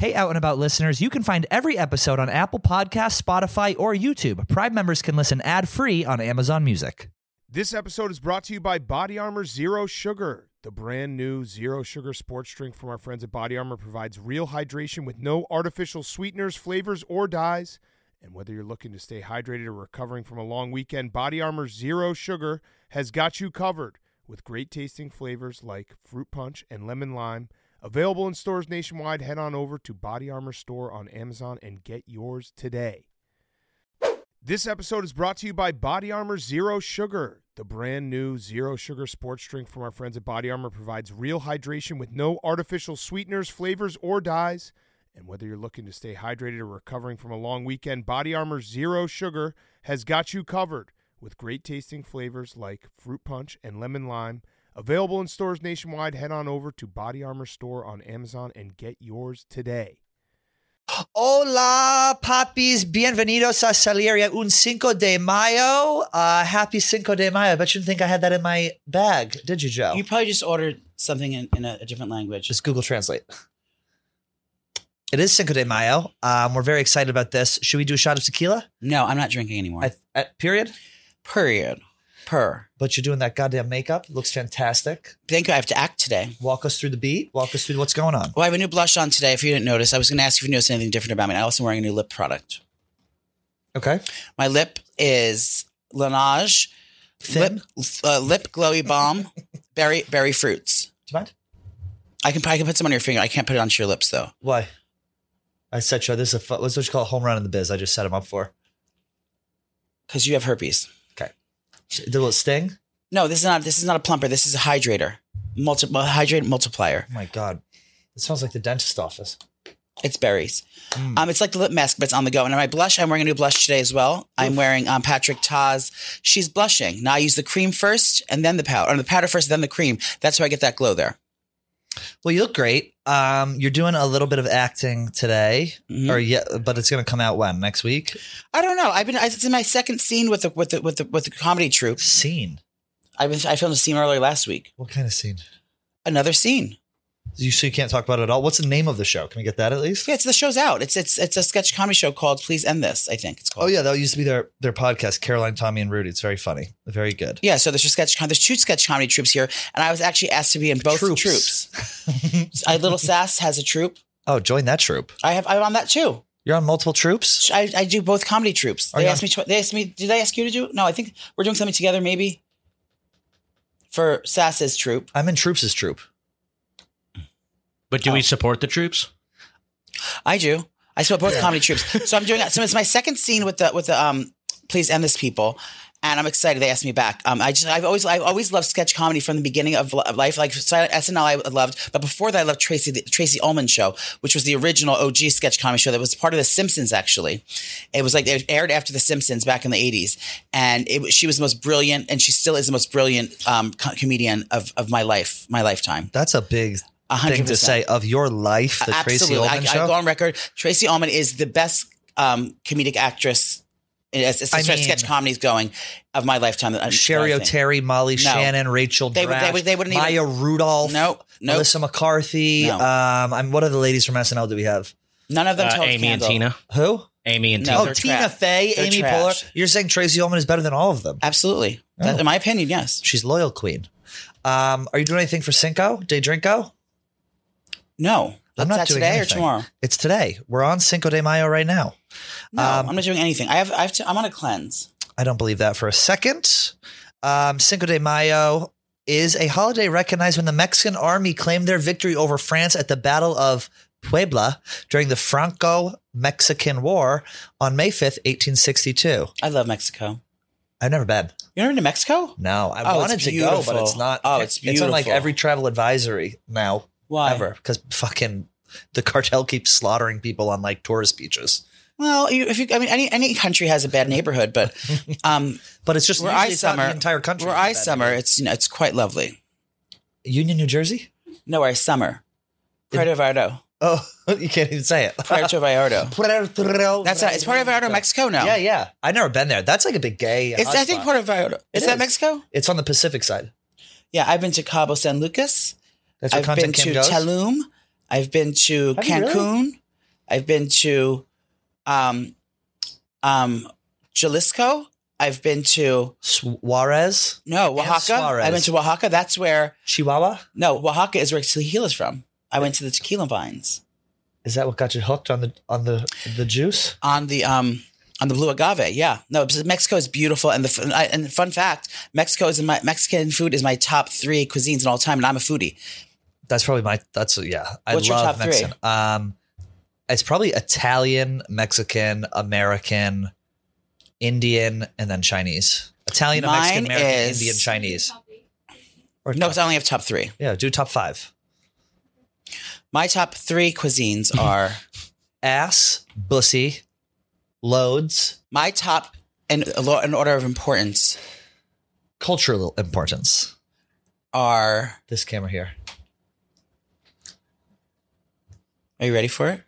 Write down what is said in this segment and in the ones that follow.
Hey, Out and About listeners, you can find every episode on Apple Podcasts, Spotify, or YouTube. Prime members can listen ad-free on Amazon Music. This episode is brought to you by Body Armor Zero Sugar. The brand new Zero Sugar sports drink from our friends at Body Armor provides real hydration with no artificial sweeteners, flavors, or dyes. And whether you're looking to stay hydrated or recovering from a long weekend, Body Armor Zero Sugar has got you covered with great tasting flavors like fruit punch and lemon lime. Available in stores nationwide. Head on over to Body Armor Store on Amazon and get yours today. This episode is brought to you by Body Armor Zero Sugar. The brand new Zero Sugar sports drink from our friends at Body Armor provides real hydration with no artificial sweeteners, flavors, or dyes. And whether you're looking to stay hydrated or recovering from a long weekend, Body Armor Zero Sugar has got you covered with great tasting flavors like fruit punch and lemon lime. Available in stores nationwide. Head on over to Body Armor Store on Amazon and get yours today. Hola, papis. Bienvenidos a salir un 5 de mayo. Happy 5 de mayo. I bet you didn't think I had that in my bag, did you, Joe? You probably just ordered something in a different language. Just Google Translate. It is 5 de mayo. We're very excited about this. Should we do a shot of tequila? No, I'm not drinking anymore. Period? Period. But you're doing that goddamn makeup. It looks fantastic. Thank you. I have to act today. Walk us through the beat. Walk us through what's going on. Well, I have a new blush on today. If you didn't notice, I was going to ask if you noticed anything different about me. I'm also wearing a new lip product. Okay. My lip is Laneige lip glowy balm berry fruits. Do you mind? I can put some on your finger. I can't put it onto your lips though. Why? I said, "Show this is what's what you call a home run in the biz." I just set him up for. Because you have herpes. Okay. Did it sting? No, this is not a plumper. This is a hydrator. Hydrate multiplier. Oh my God. It sounds like the dentist office. It's berries. It's like the lip mask, but it's on the go. And my blush, I'm wearing a new blush today as well. I'm wearing Patrick Ta's She's Blushing. Now I use the cream first and then the powder. Or the powder first, then the cream. That's how I get that glow there. Well, you look great. You're doing a little bit of acting today, but it's going to come out when? Next week? I don't know. It's in my second scene with the comedy troupe. Scene? I filmed a scene earlier last week. What kind of scene? Another scene. So you can't talk about it at all? What's the name of the show? Can we get that at least? Yeah, the show's out. It's a sketch comedy show called Please End This, I think it's called. Oh, yeah. That used to be their podcast, Caroline, Tommy, and Rudy. It's very funny. Very good. Yeah, so there's two sketch comedy troupes here, and I was actually asked to be in both troops. Little Sass has a troupe. Oh, join that troupe. I'm on that too. You're on multiple troops? I do both comedy troupes. They asked me, did I ask you to do? No, I think we're doing something together maybe for Sass's troupe. I'm in Troops' troupe. But do we support the troops? I do. I support both comedy troupes. So I'm doing that. So it's my second scene with the Please End This people. And I'm excited. They asked me back. I've always loved sketch comedy from the beginning of life. Like SNL, I loved, but before that, I loved the Tracy Ullman Show, which was the original OG sketch comedy show that was part of The Simpsons. Actually, it was like it aired after The Simpsons back in the '80s, and she was the most brilliant, and she still is the most brilliant comedian of my lifetime. That's a big 100%. thing to say of your life. The Tracy Ullman Show. I go on record. Tracy Ullman is the best comedic actress. As sketch comedies going of my lifetime. Sherry O'Terry, Molly Shannon, Rachel Dratch, they wouldn't Maya Rudolph, no, Melissa McCarthy. No. What are the ladies from SNL do we have? None of them. Amy and Tina. Who? Amy and No, Tina. they're Tina trash. Fey, They're Amy trash. Poehler. You're saying Tracy Ullman is better than all of them? Absolutely. In my opinion, yes. She's loyal queen. Are you doing anything for Cinco de Drinko? No. I'm not that doing today anything. or tomorrow? It's today. We're on Cinco de Mayo right now. No, I'm not doing anything. I'm on a cleanse. I don't believe that for a second. Cinco de Mayo is a holiday recognized when the Mexican army claimed their victory over France at the Battle of Puebla during the Franco-Mexican War on May 5th, 1862. I love Mexico. I've never been. You never been to Mexico? No, I wanted to go, but it's not. Oh, it's beautiful. It's on like every travel advisory now. Why? Ever. Because fucking the cartel keeps slaughtering people on like tourist beaches. Well, any country has a bad neighborhood, but but it's just where I it's not summer the entire country. Where I summer, it's quite lovely. Union, New Jersey? No, where I summer. Puerto Vallarta. Oh, you can't even say it. Puerto Vallarta. It's Puerto Vallarta, Mexico now. Yeah. I've never been there. That's like a big gay. I think Puerto Vallarta. Is that Mexico? It's on the Pacific side. Yeah, I've been to Cabo San Lucas. That's where I've been Content Kim to goes? Tulum. I've been to Cancun. Really? I've been to Jalisco. I've been to Juarez, Oaxaca. Suarez. I've been to Oaxaca. That's where Chihuahua. Oaxaca is where tequila's from. I went to the tequila vines Is that what got you hooked on the juice? on the blue agave. Yeah, no, Mexico is beautiful, and and fun fact, Mexican food is my top 3 cuisines in all time, and I'm a foodie. That's probably I What's love your top Mexican. 3? It's probably Italian, Mexican, American, Indian, and then Chinese. Italian, Mexican, Mine American, is- Indian, Chinese. Or No, because I only have top 3. yeah, do top 5. My top 3 cuisines are Ass, bussy, loads, my top in order of importance cultural importance. are. This camera here. Are you ready for it?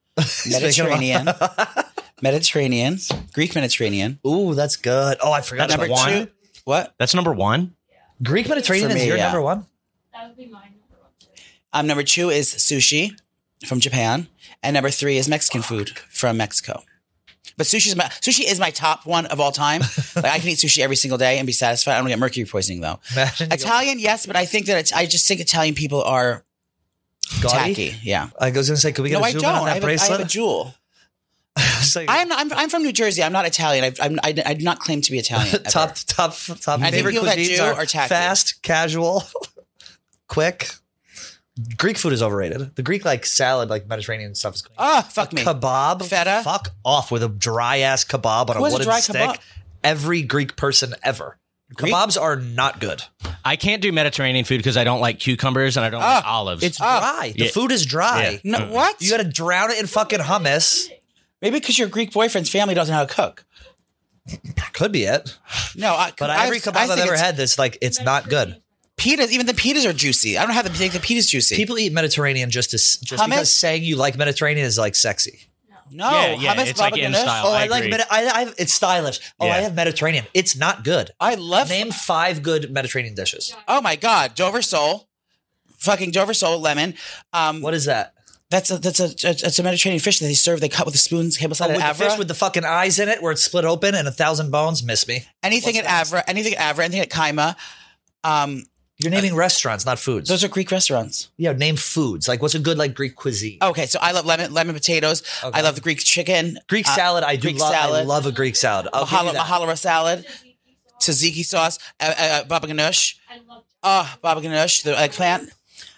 Mediterranean, Greek Mediterranean. Ooh, that's good. Oh, I forgot Number about one. 2. What? That's number 1. Greek Mediterranean For is me, your yeah. number 1? That would be my number 1 too. Number 2 is sushi from Japan, and number 3 is Mexican food from Mexico. But sushi is my top one of all time. Like I can eat sushi every single day and be satisfied. I don't get mercury poisoning though. Imagine Italian, yes, but I think that I just think Italian people are gaudy. tacky. Yeah. I was going to say, could we get No, a I zoom don't. in on I that have, I bracelet? have a jewel. It's like I'm from New Jersey. I'm not Italian. I do not claim to be Italian. Ever. top I think favorite people that cuisines do are are tacky. fast, casual, quick. Greek food is overrated. The Greek salad, Mediterranean stuff is clean. Oh, fuck me. Kebab, Feta. fuck off with a dry ass kebab on Who a has a wooden dry stick. kebab? Every Greek person ever. Greek? Kebabs are not good. I can't do Mediterranean food because I don't like cucumbers and I don't like olives. It's dry. The Yeah. food is dry. Yeah. No, what? You got to drown it in fucking hummus. Maybe because your Greek boyfriend's family doesn't know how to cook. Could be it. No, But every kebab I've ever had, it's not good. Pitas, even the pitas are juicy. I don't have to think the pita's juicy. People eat Mediterranean just Hummus? because saying you like Mediterranean is sexy. no, Yeah, hummus, it's like baba in ganoush. style. Oh, I I like agree. it's stylish. Oh, Yeah. I have Mediterranean. It's not good. I love. Name 5 good Mediterranean dishes. Oh my god, Dover sole, fucking Dover sole lemon. What is that? That's a Mediterranean fish that they serve. They cut with the spoons, table side With at the fish Avra. with the fucking eyes in it, where it's split open and 1,000 bones. Miss me. anything at Avra, anything at Kaima. You're naming restaurants, not foods. Those are Greek restaurants. Yeah, name foods. What's a good Greek cuisine? Okay, so I love lemon potatoes. Okay. I love the Greek chicken. Greek salad. I do Greek love. salad. I love a Greek salad. I'll give you that. Mahalera salad, tzatziki sauce, baba ganoush. I love Baba ganoush, the eggplant.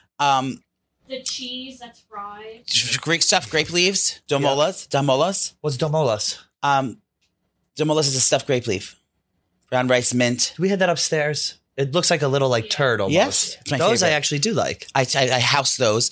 the cheese that's fried. Greek stuff, grape leaves, damolas. What's domolas? Damolas is a stuffed grape leaf. Brown rice, mint. Do we have that upstairs? It looks like a little turd almost. Yes, it's my Those I favorite. actually do like. I house those.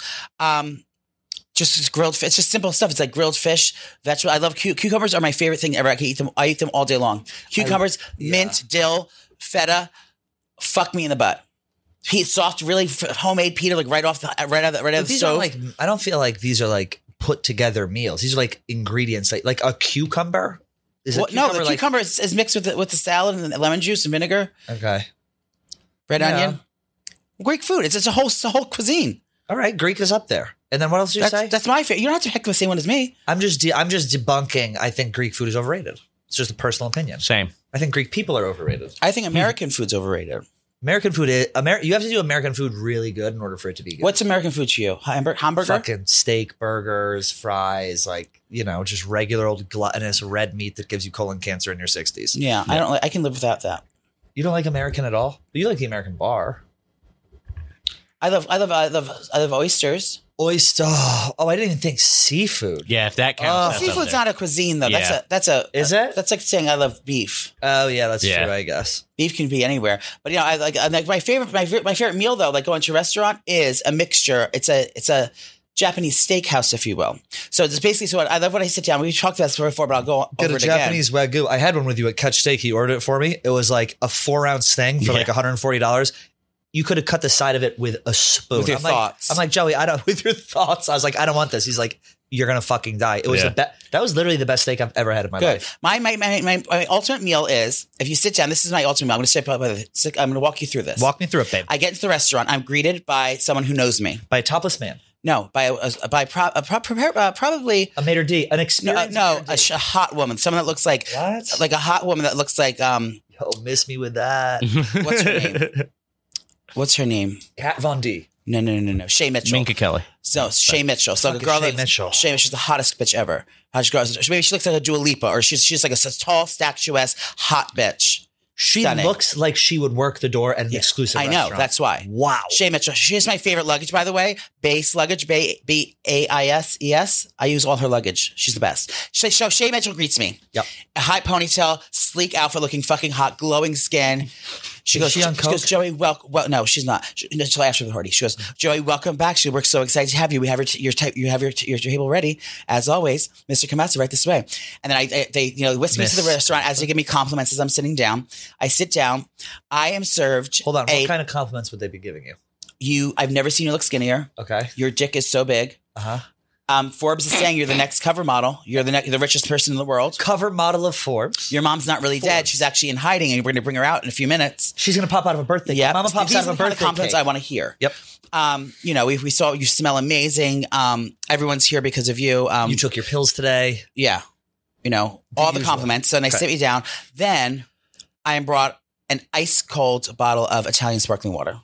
Just grilled fish. It's just simple stuff. It's like grilled fish. Vegetable. I love cucumbers. Are my favorite thing ever. I can eat them. I eat them all day long. Cucumbers, mint, dill, feta. Fuck me in the butt. Soft, really homemade pita, right out of the But these stove. aren't I don't feel like these are put together meals. These are ingredients like a cucumber. Is Well, a no, cucumber the cucumber is mixed with the salad and the lemon juice and vinegar, Okay. red Yeah. onion. Greek food. It's a whole cuisine. All right, Greek is up there. And then what else did you say? That's my favorite. You don't have to pick the same one as me. I'm just debunking. I think Greek food is overrated. It's just a personal opinion. Same. I think Greek people are overrated. I think American food's overrated. American food is you have to do American food really good in order for it to be good. What's American food to you? Hamburger? fucking steak, burgers, fries, just regular old gluttonous red meat that gives you colon cancer in your 60s. Yeah, I can live without that. You don't like American at all? But you like the American bar. I love oysters. Oyster. Oh, I didn't even think seafood. Yeah, if that counts. that's up Seafood's there. not a cuisine though. Yeah. Is it? That's like saying I love beef. Oh, yeah, that's Yeah. true, I guess. Beef can be anywhere, but I like my favorite meal though. Like going to a restaurant is a mixture. It's a Japanese steakhouse, if you will. So it's basically I love when I sit down. We've talked about this before, but I'll go Get over a it again. Japanese Wagyu. I had one with you at Catch Steak. He ordered it for me. It was like a 4-ounce thing for Yeah. $140. You could have cut the side of it with a spoon. With your I'm thoughts. I'm like, Joey, with your thoughts. I was like, I don't want this. He's like, you're going to fucking die. It was Yeah. that was literally the best steak I've ever had in my Good. life. My ultimate meal is if you sit down. This is my ultimate meal. I'm going to walk you through this. Walk me through it, babe. I get into the restaurant. I'm greeted by someone who knows me. By a topless man. No, probably A maitre d', an experienced a hot woman, someone that looks like What? like a hot woman that looks like Oh, miss me with that. what's her name? What's her name? Kat Von D. No. Shay Mitchell. Minka Kelly. So Shay Mitchell. So the Fucking girl Shay that Mitchell. She's the hottest bitch ever. Maybe she looks like a Dua Lipa, or she's like a tall, statuesque, hot bitch. She Stunning. looks like she would work the door at an exclusive I know. restaurant. That's why. Wow. Shay Mitchell. She's my favorite luggage, by the way. Base luggage, BAISES. I use all her luggage. She's the best. Shay Mitchell greets me. Yep. A high ponytail, sleek outfit, looking fucking hot, glowing skin. She Is goes, she on coke? Joey, well, no, she's not. Until after the party. She goes, Joey, welcome back. We're so excited to have you. We have your table ready, as always. Mr. Komatsu, right this way. And then they whisk me to the restaurant as they give me compliments as I'm sitting down. I sit down. I am served. Hold on. What kind of compliments would they be giving you? I've never seen you look skinnier. Okay. Your dick is so big. Uh-huh. Forbes is saying you're the next cover model. You're the richest person in the world. Cover model of Forbes. Your mom's not really dead. Forbes. She's actually in hiding, and we're going to bring her out in a few minutes. She's going to pop out of a birthday Yeah, cake. Mama pops these out are of a the kind of birthday compliments cake. I want to hear. Yep. We saw you smell amazing. Everyone's here because of you. You took your pills today. Yeah. All the usual. compliments. So then they sit me down. Then I am brought an ice cold bottle of Italian sparkling water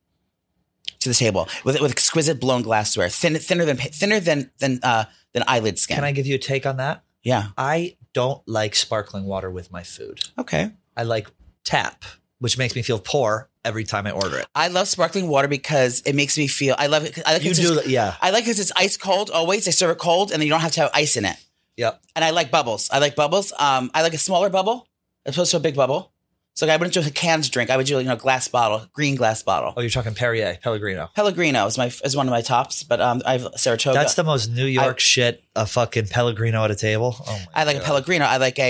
to the table with exquisite blown glassware, thinner than eyelid skin. Can I give you a take on that? Yeah. I don't like sparkling water with my food. Okay. I like tap, which makes me feel poor every time I order it. I love sparkling water because it makes me feel. I love it. I like You do, yeah. I like because it's ice cold always. They serve it cold, and then you don't have to have ice in it. Yep. And I like bubbles. I like I like a smaller bubble as opposed to a big bubble. So I wouldn't do a canned drink. I would do glass bottle, green glass bottle. Oh, you're talking Perrier, Pellegrino. Pellegrino is one of my tops, but I have Saratoga. That's the most New York shit. A fucking Pellegrino at a table. Oh my I like God. a Pellegrino. I like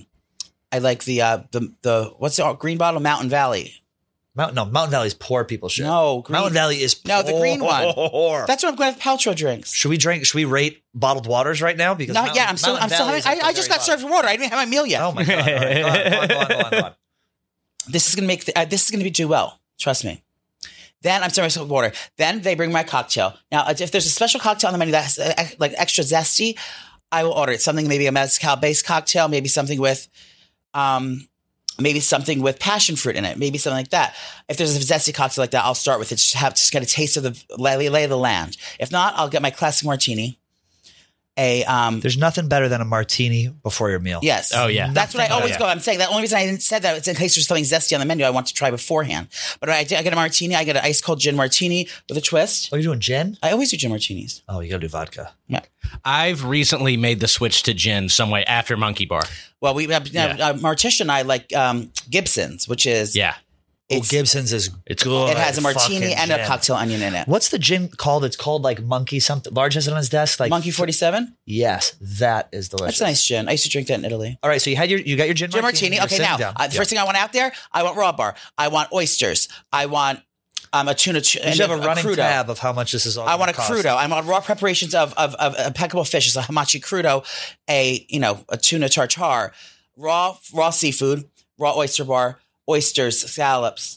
the what's the green bottle? Mountain Valley. Mountain Valley is poor people shit. No, green. Mountain Valley is poor. No, the green one. That's what Gwyneth Paltrow drinks. Should we rate bottled waters right now? Because Not yet. I'm still Mountain having. Valley is I just got served water. I didn't have my meal yet. Oh my God. All right, go on. This is gonna this is gonna do well. Trust me. Then I'm serving myself with water. Then they bring my cocktail. Now, if there's a special cocktail on the menu that's like extra zesty, I will order it. Something maybe a mezcal-based cocktail, maybe something with passion fruit in it, maybe something like that. If there's a zesty cocktail like that, I'll start with it. Just get a taste of the lay of the land. If not, I'll get my classic martini. There's nothing better than a martini before your meal. Yes. Oh, yeah. That's what I always yeah. go. I'm saying that. The only reason I didn't say that is in case there's something zesty on the menu I want to try beforehand. But I get a martini. I get an ice cold gin martini with a twist. Oh, you're doing gin? I always do gin martinis. Oh, you gotta do vodka. Yeah. I've recently made the switch to gin some way after Monkey Bar. Well, Marticia and I like Gibson's, which is Yeah. Gibson's is It's good. It has a martini fucking and a gin. cocktail onion in it. What's the gin called? It's called like Monkey something. Large has it on his desk. Like Monkey 47? Yes, that is delicious. That's a nice gin. I used to drink that in Italy. All right, so you got your gin Martini. You're Okay, sitting now, down. the first thing I want out there, I want raw bar. I want oysters. I want a tuna. You should have a running crudo. tab of how much this is all. I want a cost. crudo. I want raw preparations of impeccable fish. It's a hamachi crudo, a tuna tartare, raw seafood, raw oyster bar, oysters, scallops,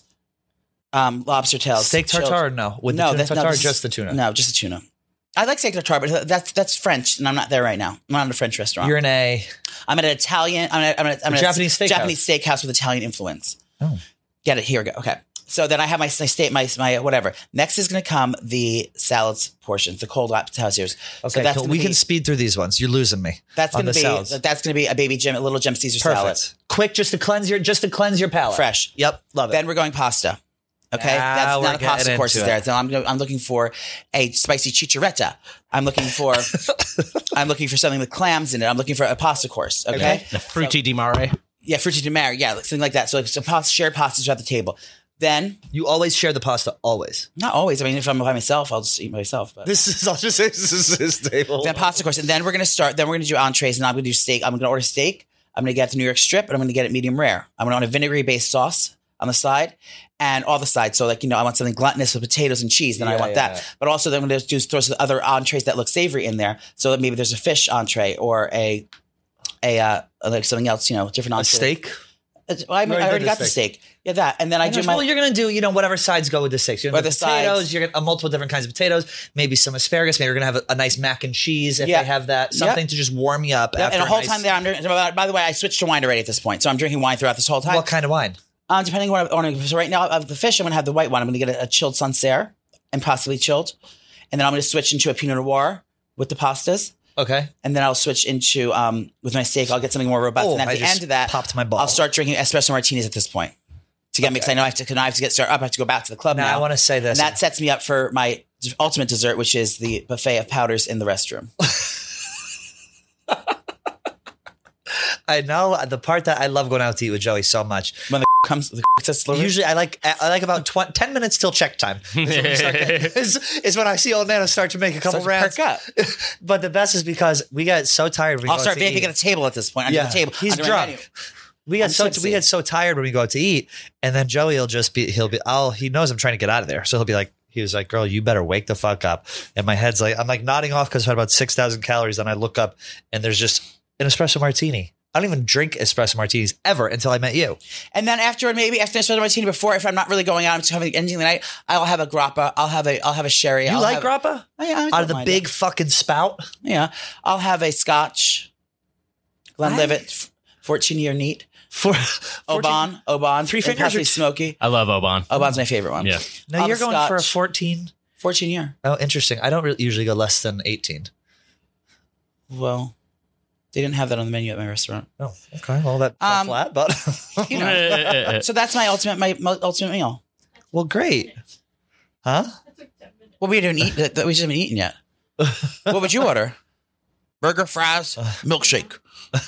lobster tails, Steak tartare? No, with the tuna tartare, just the tuna. No, just the tuna. I like steak tartare, but that's French, and I'm not there right now. I'm not in a French restaurant. You're in a. I'm at an Italian. I'm at a Japanese steakhouse. Japanese steakhouse with Italian influence. Oh. Get it? Here we go. Okay. So then I have my steak, my whatever. Next is going to come the salads portions, the cold potatoes. Okay, so that's cool. We can speed through these ones. You're losing me. That's on going to the be salads. a baby Jim, a little Jim Caesar Perfect. salad, Quick, just to cleanse your palate. fresh. Yep, love it. Then we're going pasta. Okay, Now now we're the pasta getting course is into there. it. So I'm looking for a spicy chicharetta. I'm looking for something with clams in it. I'm looking for a pasta course. Okay. The frutti di mare. Yeah, frutti di mare. Yeah, something like that. So it's shared pastas at the table. Then, You always share the pasta, always. not always. I mean, if I'm by myself, I'll just eat by myself. But I'll just say this is his table. then pasta course, and then we're gonna start. Then we're gonna do entrees, and I'm gonna do steak. I'm gonna order steak. I'm gonna get the New York strip, and I'm gonna get it medium rare. I'm gonna want a vinegary based sauce on the side, and all the sides. So I want something gluttonous with potatoes and cheese. Then I want that. But also, then I'm gonna throw some other entrees that look savory in there. So that maybe there's a fish entree or like something else. Different entree. A steak? I already got the steak. Yeah, that. And then I do Well, you're going to do, whatever sides go with the six. You're going to do potatoes. sides. You're going to multiple different kinds of potatoes. Maybe some asparagus. Maybe you're going to have a nice mac and cheese if they have that. Something to just warm you up. Yeah, After and the whole time there, by the way, I switched to wine already at this point. So I'm drinking wine throughout this whole time. What kind of wine? Depending on what I want to. So right now, of the fish, I'm going to have the white wine. I'm going to get a chilled Sancerre and possibly chilled. And then I'm going to switch into a Pinot Noir with the pastas. Okay. And then I'll switch into, with my steak, I'll get something more robust. And at the end of that, popped my ball. I'll start drinking espresso martinis at this point to get me, because I know I have to get started up. I have to go back to the club now. I want to say this. And that sets me up for my ultimate dessert, which is the buffet of powders in the restroom. I know the part that I love going out to eat with Joey so much. When the comes, the says slowly. Usually I like about 10 minutes till check time. Is when I see old Nana start to make a couple rounds. Perk up. But the best is because we got so tired. When we I'll go start out to vaping eat. at a table at this point. Under the table. He's under my drunk. menu. We get so tired when we go out to eat, and then Joey will just be he knows I'm trying to get out of there, so he was like, girl, you better wake the fuck up. And my head's like, I'm like nodding off because I had about 6,000 calories, and I look up and there's just an espresso martini. I don't even drink espresso martinis ever until I met you. And then after espresso martini, if I'm not really going out, I'm just having ending the night, I'll have a grappa. I'll have a sherry. You like grappa? Oh, yeah, out of the big fucking spout? Yeah. I'll have a scotch. Glenlivet, 14-year neat. Oban. Three fingers possibly or smoky. I love Oban. Oban's my favorite one. Yeah. No, you're going for a 14? 14-year. Oh, interesting. I don't usually go less than 18. Well, they didn't have that on the menu at my restaurant. Oh, okay. Well, that fell flat, but So that's my ultimate meal. Well, great. Huh? That's like 10 minutes. What we didn't eat that we just haven't eaten yet. What would you order? Burger, fries, milkshake.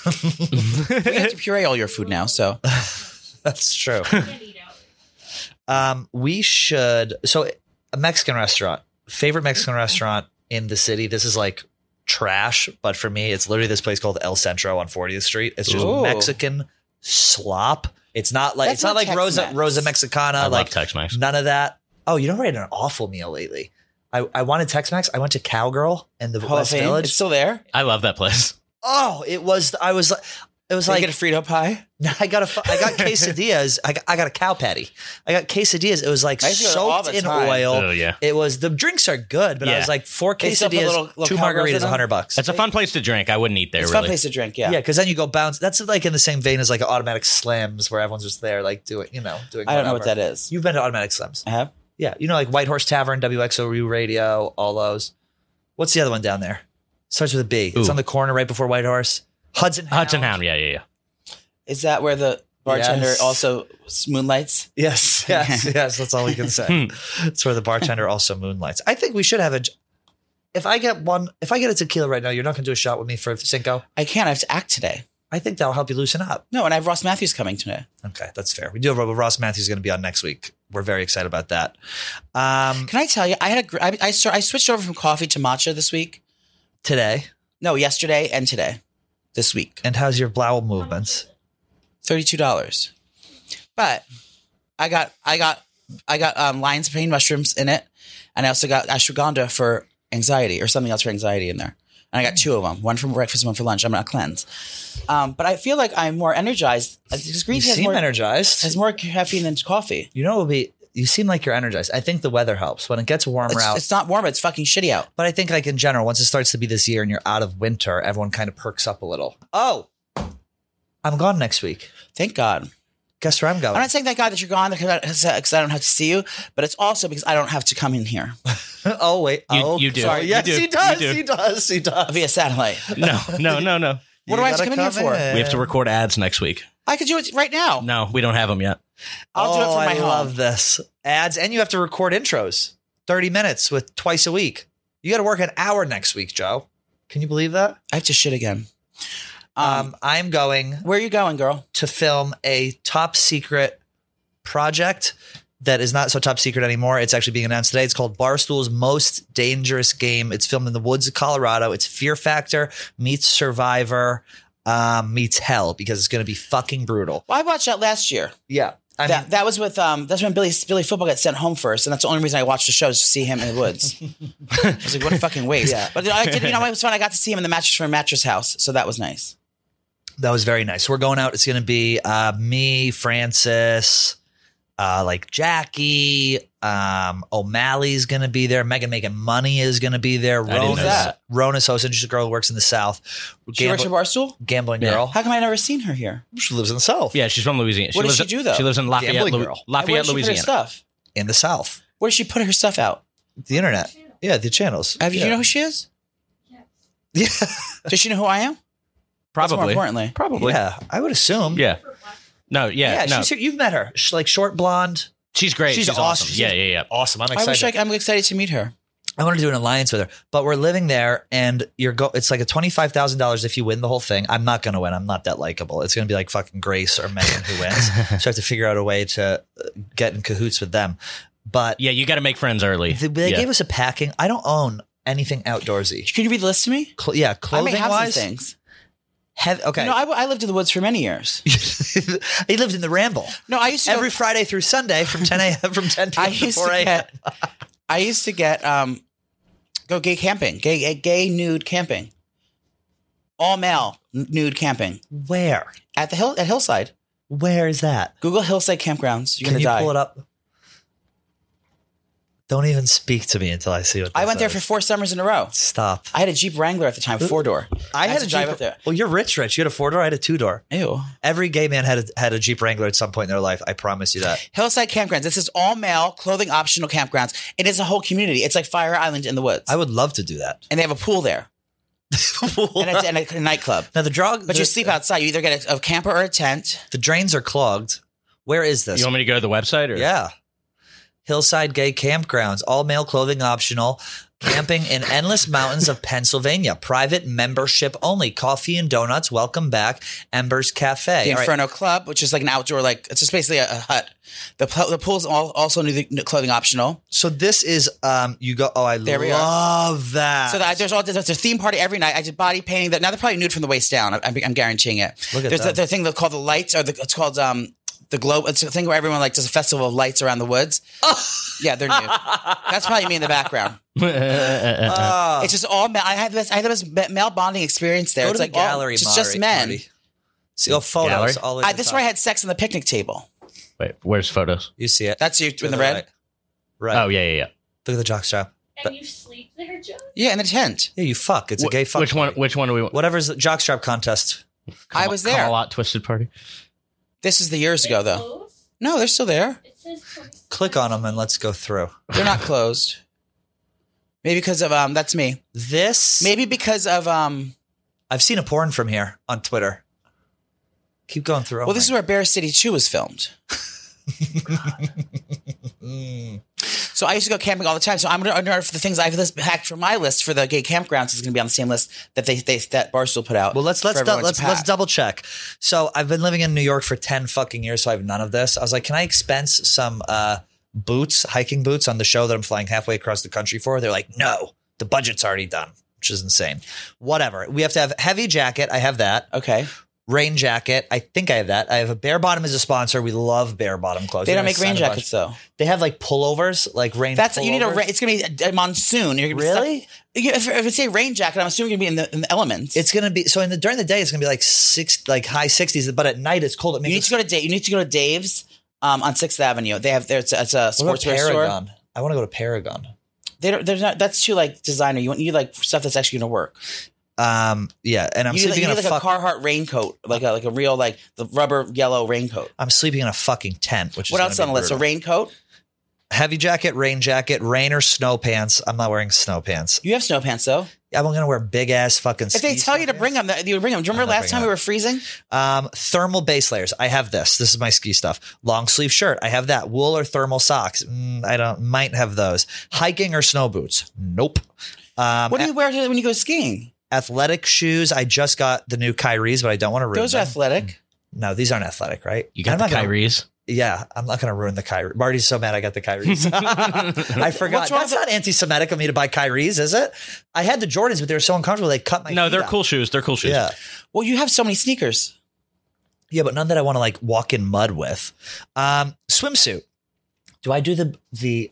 We have to puree all your food now, so That's true. Can't eat out. We should. So, a Mexican restaurant, favorite Mexican restaurant in the city. This is like trash, but for me, it's literally this place called El Centro on 40th Street. It's just Ooh. Mexican slop. It's not like That's not Tex-Mex. Rosa Mexicana. I like love Tex-Mex. none of that. Oh, you know, I had an awful meal lately. I wanted Tex-Mex. I went to Cowgirl in the Hall of West Fame. Village. It's still there. I love that place. Oh, it was. It was Did like you get a Frito pie? I got quesadillas. I got a cow patty. I got quesadillas. It was like I used to go all soaked the in time. oil. Oh, yeah. It was, the drinks are good, but I Yeah. was like 4 They still put quesadillas, little 2 cowgirls in margaritas, them? $100. It's a fun place to drink. I wouldn't eat there, It's a really. fun place to drink, yeah. Yeah, because then you go bounce. That's like in the same vein as like automatic slams, where everyone's just there, like doing. I don't know what that is. You've been to automatic slams, I have? yeah? You know, like White Horse Tavern, WXOU Radio, all those. What's the other one down there? Starts with a B. It's Ooh. on the corner right before White Horse. Hudson Hound. Yeah. Is that where the bartender Yes. also moonlights? Yes. That's all we can say. It's where the bartender also moonlights. I think we should have if I get a tequila right now, you're not going to do a shot with me for Cinco. I can't. I have to act today. I think that'll help you loosen up. No, and I have Ross Matthews coming today. Okay, that's fair. We do have Ross Matthews going to be on next week. We're very excited about that. Can I tell you? I switched over from coffee to matcha this week. Today. No, yesterday and today. This week. And how's your bowel movements? $32. But I got lion's mane mushrooms in it, and I also got ashwagandha for anxiety, or something else for anxiety in there. And I got 2 of them, one for breakfast, one for lunch. I'm gonna cleanse. But I feel like I'm more energized. Because green You tea seem energized. has more caffeine than coffee. You know, you seem like you're energized. I think the weather helps. When it gets warmer out. It's not warm. It's fucking shitty out. But I think like in general, once it starts to be this year and you're out of winter, everyone kind of perks up a little. Oh, I'm gone next week. Thank God. Guess where I'm going? I'm not saying thank God that you're gone because I don't have to see you, but it's also because I don't have to come in here Oh, wait. You do. Sorry. You Yes, do. he does. You do. He does. He does. via satellite. No. What do I have to come in here for? We have to record ads next week. I could do it right now. No, we don't have them yet. I'll do it from my I home. love this. Ads, and you have to record intros. 30 minutes with twice a week. You got to work an hour next week, Joe. Can you believe that? I have to shit again. I'm going Where are you going, girl? to film a top secret project that is not so top secret anymore. It's actually being announced today. It's called Barstool's Most Dangerous Game. It's filmed in the woods of Colorado. It's Fear Factor meets Survivor meets Hell, because it's going to be fucking brutal. Well, I watched that last year. Yeah. That was with that's when Billy Football got sent home first, and that's the only reason I watched the show is to see him in the woods. I was like, what a fucking waste. Yeah. But I did. You know, it was fun. I got to see him in the mattress house, so that was nice. That was very nice. We're going out. It's going to be me, Francis, like Jackie, O'Malley's going to be there. Megan Making Money is going to be there. didn't know Rona's that. Hosted. She's a girl who works in the South. She works for Barstool? Gambling Yeah. girl. How come I never seen her here? She lives in the South. Yeah, she's from Louisiana. What does lives she do, though? She lives in Lafayette, Gambling girl. And where Lafayette, does she put her Louisiana. stuff? In the South. Where does she put her stuff out? The internet. Yeah, the channels. Do you know who she is? Yes. Yeah. Does she know who I am? That's more Probably. importantly. Probably. Yeah, I would assume. Yeah. For black. No, yeah. No. You've met her. She's like short blonde. She's great. She's She's awesome. awesome. Yeah. Awesome. I'm I excited. wish I'm excited to meet her. I want to do an alliance with her, but we're living there, and it's like a $25,000 if you win the whole thing. I'm not going to win. I'm not that likable. It's going to be like fucking Grace or Megan who wins. So I have to figure out a way to get in cahoots with them. But Yeah, you got to make friends early. they Yeah. gave us a packing. I don't own anything outdoorsy. Can you read the list to me? Yeah, I may clothing have wise. some things. Okay. You know, I lived in the woods for many years. He lived in the Ramble No, I used to every Friday through Sunday from 10 a.m. from 10 I p.m. to used 4 to a.m. get. I used to get go gay camping, gay nude camping, all male nude camping Where? at Hillside. Where is that? Google Hillside campgrounds. You're Can gonna you die. pull it up? Don't even speak to me until I see what I this went there is. for 4 summers in a row. Stop. I had a Jeep Wrangler at the time, 4-door. I had to a drive Jeep. up there. Well, you're rich. You had a 4-door. I had a 2-door. Ew. Every gay man had a Jeep Wrangler at some point in their life. I promise you that. Hillside campgrounds. This is all male, clothing optional campgrounds. It is a whole community. It's like Fire Island in the woods. I would love to do that. And they have a pool there and a nightclub. Now But you sleep outside. You either get a camper or a tent. The drains are clogged. Where is this? You want me to go to the website? Or? Yeah. Hillside Gay Campgrounds, all male clothing optional, camping in endless mountains of Pennsylvania, private membership only, coffee and donuts, welcome back, Embers Cafe. The All right. Inferno Club, which is like an outdoor, it's just basically a hut. The pool's also new clothing optional. So this is, you go, I There we love that. So there's a theme party every night. I did body painting. Now they're probably nude from the waist down. I'm guaranteeing it. Look at There's them. the thing that's called the lights, it's called the globe. It's a thing where everyone does a festival of lights around the woods. Yeah, they're new. That's probably me in the background. It's just all men. I had this male bonding experience there. Go It's to like the gallery, it's just men. Marty. See, photos. Gallery? All the way to This is the where I top. had sex on the picnic table. Wait, where's photos? You see it. That's you To in the red. Right. Right. Oh, yeah. Look at the jockstrap. And you sleep there, Joe? Yeah, in the tent. Yeah, you fuck. It's a gay fuck. Which one? party. Which one do we want? Whatever's the jockstrap contest. I was there. Call out Twisted Party. This is the years ago, though. Closed? No, they're still there. It says 26. Click on them and let's go through. They're not closed. Maybe because of that's me. This Maybe because of I've seen a porn from here on Twitter. Keep going through. well, this is where Bear City 2 was filmed. So I used to go camping all the time. So I'm going to for the things I've hacked from my list for the gay campgrounds is going to be on the same list that that Barstool put out. Well, let's for everyone to let's pack. double check. So I've been living in New York for 10 fucking years, so I have none of this. I was like, can I expense some boots, hiking boots on the show that I'm flying halfway across the country for? They're like, no, the budget's already done, which is insane. Whatever. We have to have heavy jacket. I have that. Okay. Rain jacket. I think I have that. I have a Bare Bottom as a sponsor. We love Bare Bottom clothes. They They're don't make gonna rain sign a bunch. jackets though. They have like pullovers, like rain. That's you need a pullovers. rain. It's going to be a monsoon. You're gonna be Really? stuck- if it's a rain jacket, I'm assuming you're going to be in the elements. It's gonna be so during the day it's gonna be like high 60s, but at night it's cold. It you need to go to You need to go to Dave's on 6th Avenue. They have there. It's a sportswear store. Paragon? I want to go to Paragon. They don't. There's not. That's too like designer. You need like stuff that's actually going to work. Yeah, and I'm You need, sleeping you in need a like fuck. a Carhartt raincoat, like a real like the rubber yellow raincoat. I'm sleeping in a fucking tent. Which What is else gonna on be the list? A brutal. raincoat. Heavy jacket, rain or snow pants. I'm not wearing snow pants. You have snow pants though. I'm gonna wear big ass fucking. If they tell you to bring them, you bring them. Do you remember I'm not last time we bringing were freezing? Thermal base layers. I have this. This is my ski stuff. Long sleeve shirt. I have that. Wool or thermal socks. Might have those. Hiking or snow boots. Nope. What do you wear when you go skiing? Athletic shoes. I just got the new Kyrie's, but I don't want to ruin Those are them. athletic. No, these aren't athletic, right? You got I'm the not gonna- Kyrie's. Yeah, I'm not going to ruin the Kyrie. Marty's so mad I got the Kyrie's. I forgot. What's wrong That's with not anti-Semitic of me to buy Kyrie's, is it? I had the Jordans, but they were so uncomfortable they cut my No, feet they're out. cool shoes. They're cool shoes. Yeah. Well, you have so many sneakers. Yeah, but none that I want to like walk in mud with. Swimsuit. Do I do the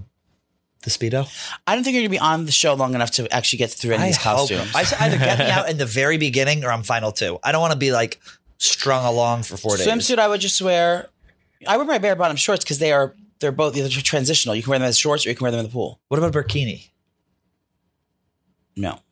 Speedo? I don't think you're going to be on the show long enough to actually get through any of these hope- costumes. I said either get me out in the very beginning or I'm final too. I don't want to be like strung along for 4 days. Swimsuit, I would just wear. I wear my bare bottom shorts because they're both either transitional. You can wear them as shorts or you can wear them in the pool. What about a bikini? No.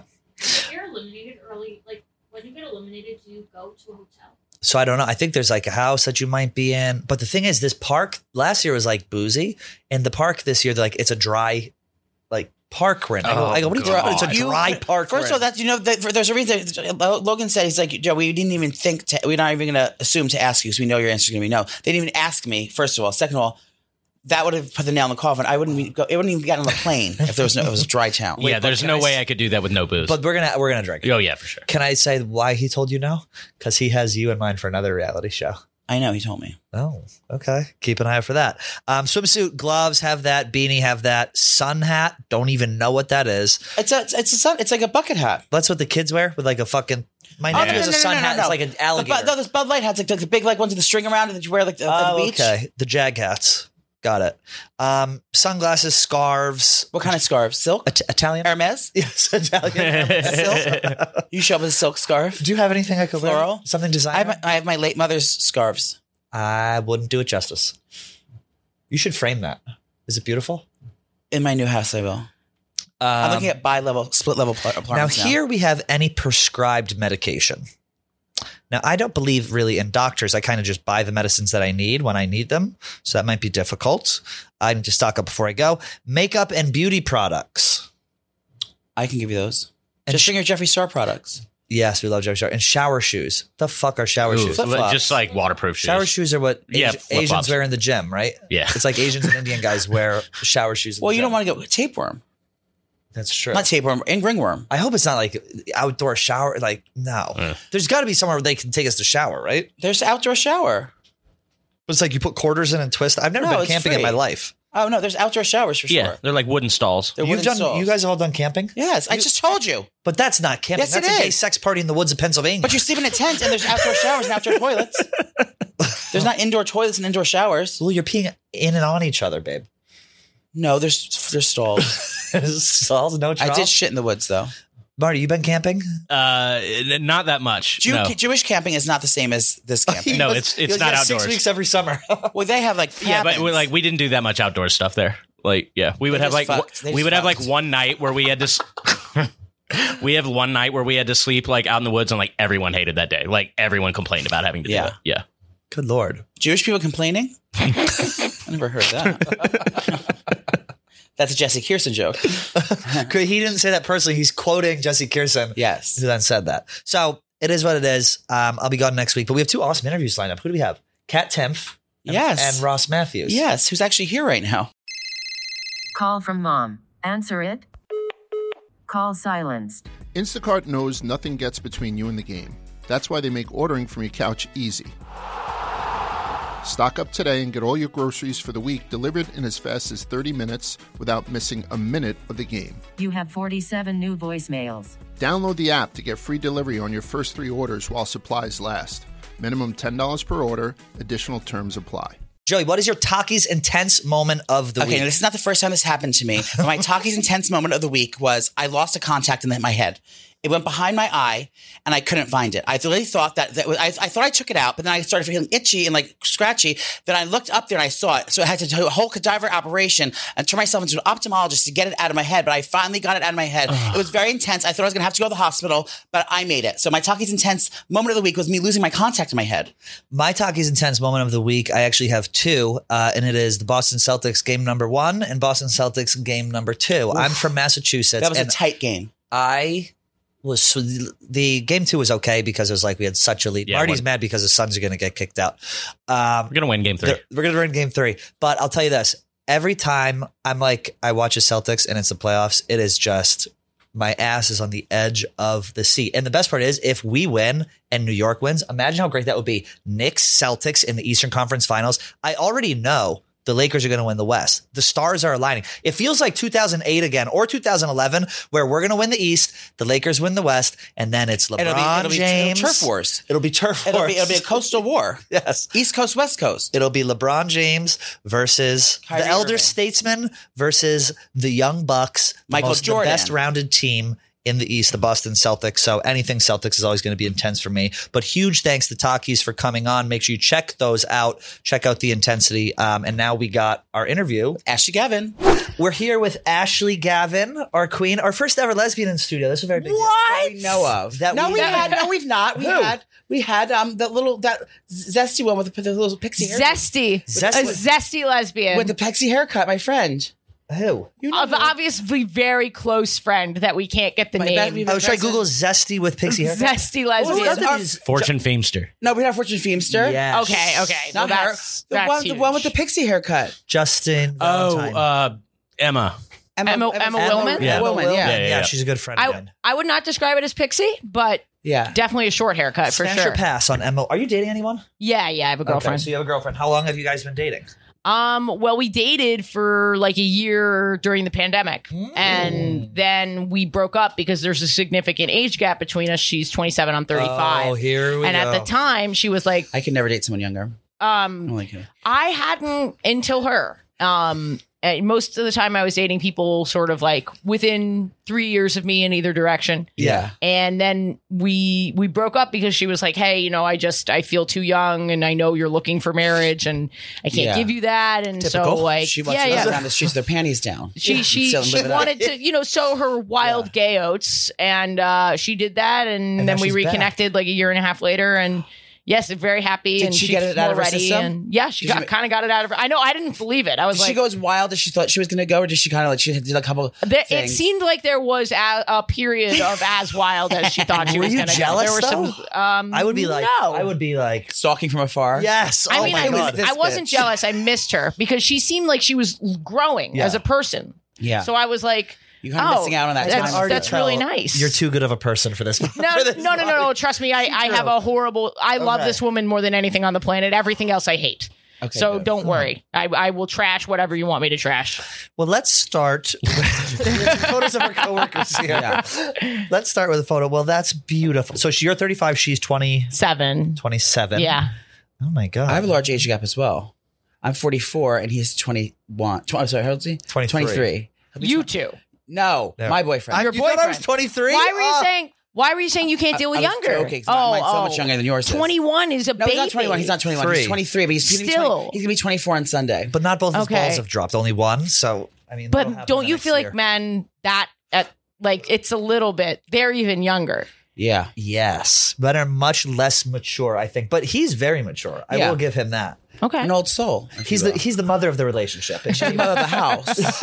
If you're eliminated early, like when you get eliminated, do you go to a hotel? So I don't know. I think there's like a house that you might be in. But the thing is, this park last year was like boozy. And the park this year, they're like, it's a dry like park we're in. I go, what are you talking about? It's a dry park. First of all, that's, there's a reason. Logan said, he's like, Joe, we didn't even think, we're not even going to assume to ask you because we know your answer is going to be no. They didn't even ask me, first of all. Second of all, that would have put the nail in the coffin. It wouldn't even get on the plane if it was a dry town. Yeah, there's no way I could do that with no booze. But we're gonna drink it. Oh yeah, for sure. Can I say why he told you no? Because he has you in mind for another reality show. I know, he told me. Oh, okay. Keep an eye out for that. Swimsuit, gloves have that. Beanie have that. Sun hat. Don't even know what that is. It's like a bucket hat. That's what the kids wear with like a fucking. My nephew has a sun hat. It's like an alligator. No, this Bud Light hat's like the big like ones with the string around it that you wear like at the beach. Okay, the Jag hats. Got it. Sunglasses, scarves. What kind of scarves? Silk? Italian? Hermes? Yes, Italian. Silk? You show up with a silk scarf? Do you have anything I could Floral? wear? Something designer? I have my late mother's scarves. I wouldn't do it justice. You should frame that. Is it beautiful? In my new house, I will. I'm looking at split level apartments now. Here we have any prescribed medication. Now, I don't believe really in doctors. I kind of just buy the medicines that I need when I need them. So that might be difficult. I need to stock up before I go. Makeup and beauty products. I can give you those. And just bring your Jeffree Star products. Yes, we love Jeffree Star. And shower shoes. The fuck are shower shoes? Flip-flops. Just like waterproof shoes. Shower shoes are what Asians flip-flops. wear in the gym, right? Yeah. It's like Asians and Indian guys wear shower shoes. Well, you don't want to get tapeworm. That's true. Not tapeworm, ringworm. I hope it's not like outdoor shower. Like, no. There's got to be somewhere where they can take us to shower, right? There's outdoor shower. It's like you put quarters in and twist. I've never been it's camping in free. my life. Oh, no, there's outdoor showers for Yeah, sure. they're like wooden stalls. They're wooden stalls. You guys have all done camping? Yes, I just told you. But that's not camping. Yes, that's it a gay is. sex party in the woods of Pennsylvania. But you sleep in a tent and there's outdoor showers and outdoor toilets. There's not indoor toilets and indoor showers. Well, you're peeing in and on each other, babe. No, there's stalls. Stalls, no trouble. I did shit in the woods, though. Marty, you been camping? Not that much. No. Jewish camping is not the same as this camping. No, it's not outdoors. 6 weeks every summer. Well, they have like Yeah, but cabins. we didn't do that much outdoor stuff there. Like, yeah, we would They have just like fucked. They we just would have like fucked. one night where we had to. We have one night where we had to sleep like out in the woods, and like everyone hated that day. Like everyone complained about having to do it. Yeah. Good Lord. Jewish people complaining? I never heard that. That's a Jesse Kirsten joke. He didn't say that personally. He's quoting Jesse Kirsten. Yes. Who then said that. So it is what it is. I'll be gone next week, but we have 2 awesome interviews lined up. Who do we have? Kat Timpf. Yes. And Ross Matthews. Yes, who's actually here right now. Call from mom. Answer it. Call silenced. Instacart knows nothing gets between you and the game. That's why they make ordering from your couch easy. Stock up today and get all your groceries for the week delivered in as fast as 30 minutes without missing a minute of the game. You have 47 new voicemails. Download the app to get free delivery on your first 3 orders while supplies last. Minimum $10 per order. Additional terms apply. Joey, what is your Takis intense moment of the Okay, week? now this is not the first time this happened to me. But my Takis intense moment of the week was I lost a contact in my head. It went behind my eye, and I couldn't find it. I really thought I thought I took it out, but then I started feeling itchy and like scratchy. Then I looked up there and I saw it. So I had to do a whole cadaver operation and turn myself into an ophthalmologist to get it out of my head. But I finally got it out of my head. It was very intense. I thought I was going to have to go to the hospital, but I made it. So my Takis intense moment of the week was me losing my contact in my head. My Takis intense moment of the week, I actually have 2, and it is the Boston Celtics game number 1 and Boston Celtics game number 2. I'm from Massachusetts. That was a and tight game. the game 2 was okay because it was like we had such a lead. Yeah, Marty's mad because the Suns are going to get kicked out. We're gonna win game 3. We're going to win game 3. But I'll tell you this. Every time I watch the Celtics and it's the playoffs, it is just my ass is on the edge of the seat. And the best part is if we win and New York wins, imagine how great that would be. Knicks, Celtics in the Eastern Conference Finals. I already know the Lakers are going to win the West. The stars are aligning. It feels like 2008 again or 2011 where we're going to win the East, the Lakers win the West, and then it's LeBron It'll be James. turf wars. It'll be turf wars. It'll be a coastal war. Yes. East Coast, West Coast. It'll be LeBron James versus Kyrie the elder Irving. statesman versus the young Bucks, Michael the Jordan. best rounded team in the East, the Boston Celtics. So anything Celtics is always going to be intense for me. But huge thanks to Takis for coming on. Make sure you check those out. Check out the intensity. And now we got our interview. Ashley Gavin. We're here with Ashley Gavin, our queen, our first ever lesbian in studio. This is a very big deal. That we know of. That no, we we had. had. No, we've not. We had that zesty one with the little pixie hair. Zesty. A zesty lesbian. With the pixie haircut, my friend. Who? Obviously very close friend that we can't get the name. I was trying to Google zesty with pixie hair. Zesty lesbian. Fortune Feimster. No, we have Fortune Feimster. Yes. Okay. Not Well, her. that's The one with the pixie haircut. Justin Valentine. Emma. Emma Willman? Yeah. Willman, yeah. Yeah, she's a good friend again. I would not describe it as pixie, but Yeah. definitely a short haircut for Smash sure. or pass on Emma. Are you dating anyone? Yeah, I have a girlfriend. Okay, so you have a girlfriend. How long have you guys been dating? Well, we dated for like a year during the pandemic, and then we broke up because there's a significant age gap between us. She's 27, I'm 35. Oh, here we and go. at the time, she was like, I could never date someone younger. I'm like, I hadn't until her. Most of the time I was dating people sort of like within 3 years of me in either direction. yeah. And then we broke up because she was like, hey, I feel too young and I know you're looking for marriage and I can't Yeah. give you that. And Typical. so like, She wants to go down the streets with their panties down. she Still live it up. wanted to, sow her wild gay oats, and she did that, and now then we she's reconnected like a year and a half later, and yes, very happy. Did and she she's get it out of her more ready, system? and yeah, she Did you kind of got it out of her. I know, I didn't believe it. I was Did like, she go as wild as she thought she was going to go, or did she kind of like she did a couple? it things? seemed like there was a period of as wild as she thought she Were was you going to go. jealous, There were though? some. I would be like, no. I would be like, Stalking from afar. yes. I Oh mean, my God. I wasn't jealous. I missed her because she seemed like she was growing as a person. Yeah. So I was like, You're kind of missing out on that that's, time. That's really nice. You're too good of a person for this. No. Trust me, I have a horrible. I love this woman more than anything on the planet. Everything else I hate. Okay, So good. don't worry. I will trash whatever you want me to trash. Well, let's start with photos of our coworkers here. Yeah. Let's start with a photo. Well, that's beautiful. So you're 35. She's 27. 7. Yeah. Oh my God. I have a large age gap as well. I'm 44 and he's 21. Sorry, how old is he? 23. 23. You two. No, No. my boyfriend. Your You thought I was boyfriend. 23? Why were you saying you can't deal with I was younger? joking, 'cause mine's so much younger than yours is. 21 is a No, baby. he's not 21. He's not 21. Three. He's 23, but he's gonna be Still. 20 he's going to be 24 on Sunday. But not both his Okay. balls have dropped. Only one. So, I mean, that'll happen But don't the you next feel year. like men that like it's a little bit? They're even younger. Yeah. Yes. Men are much less mature, I think. But he's very mature. I Yeah. will give him that. Okay. An old soul. if He's you will. the mother of the relationship. And She's the mother of the house.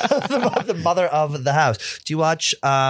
the mother of the house. Do you watch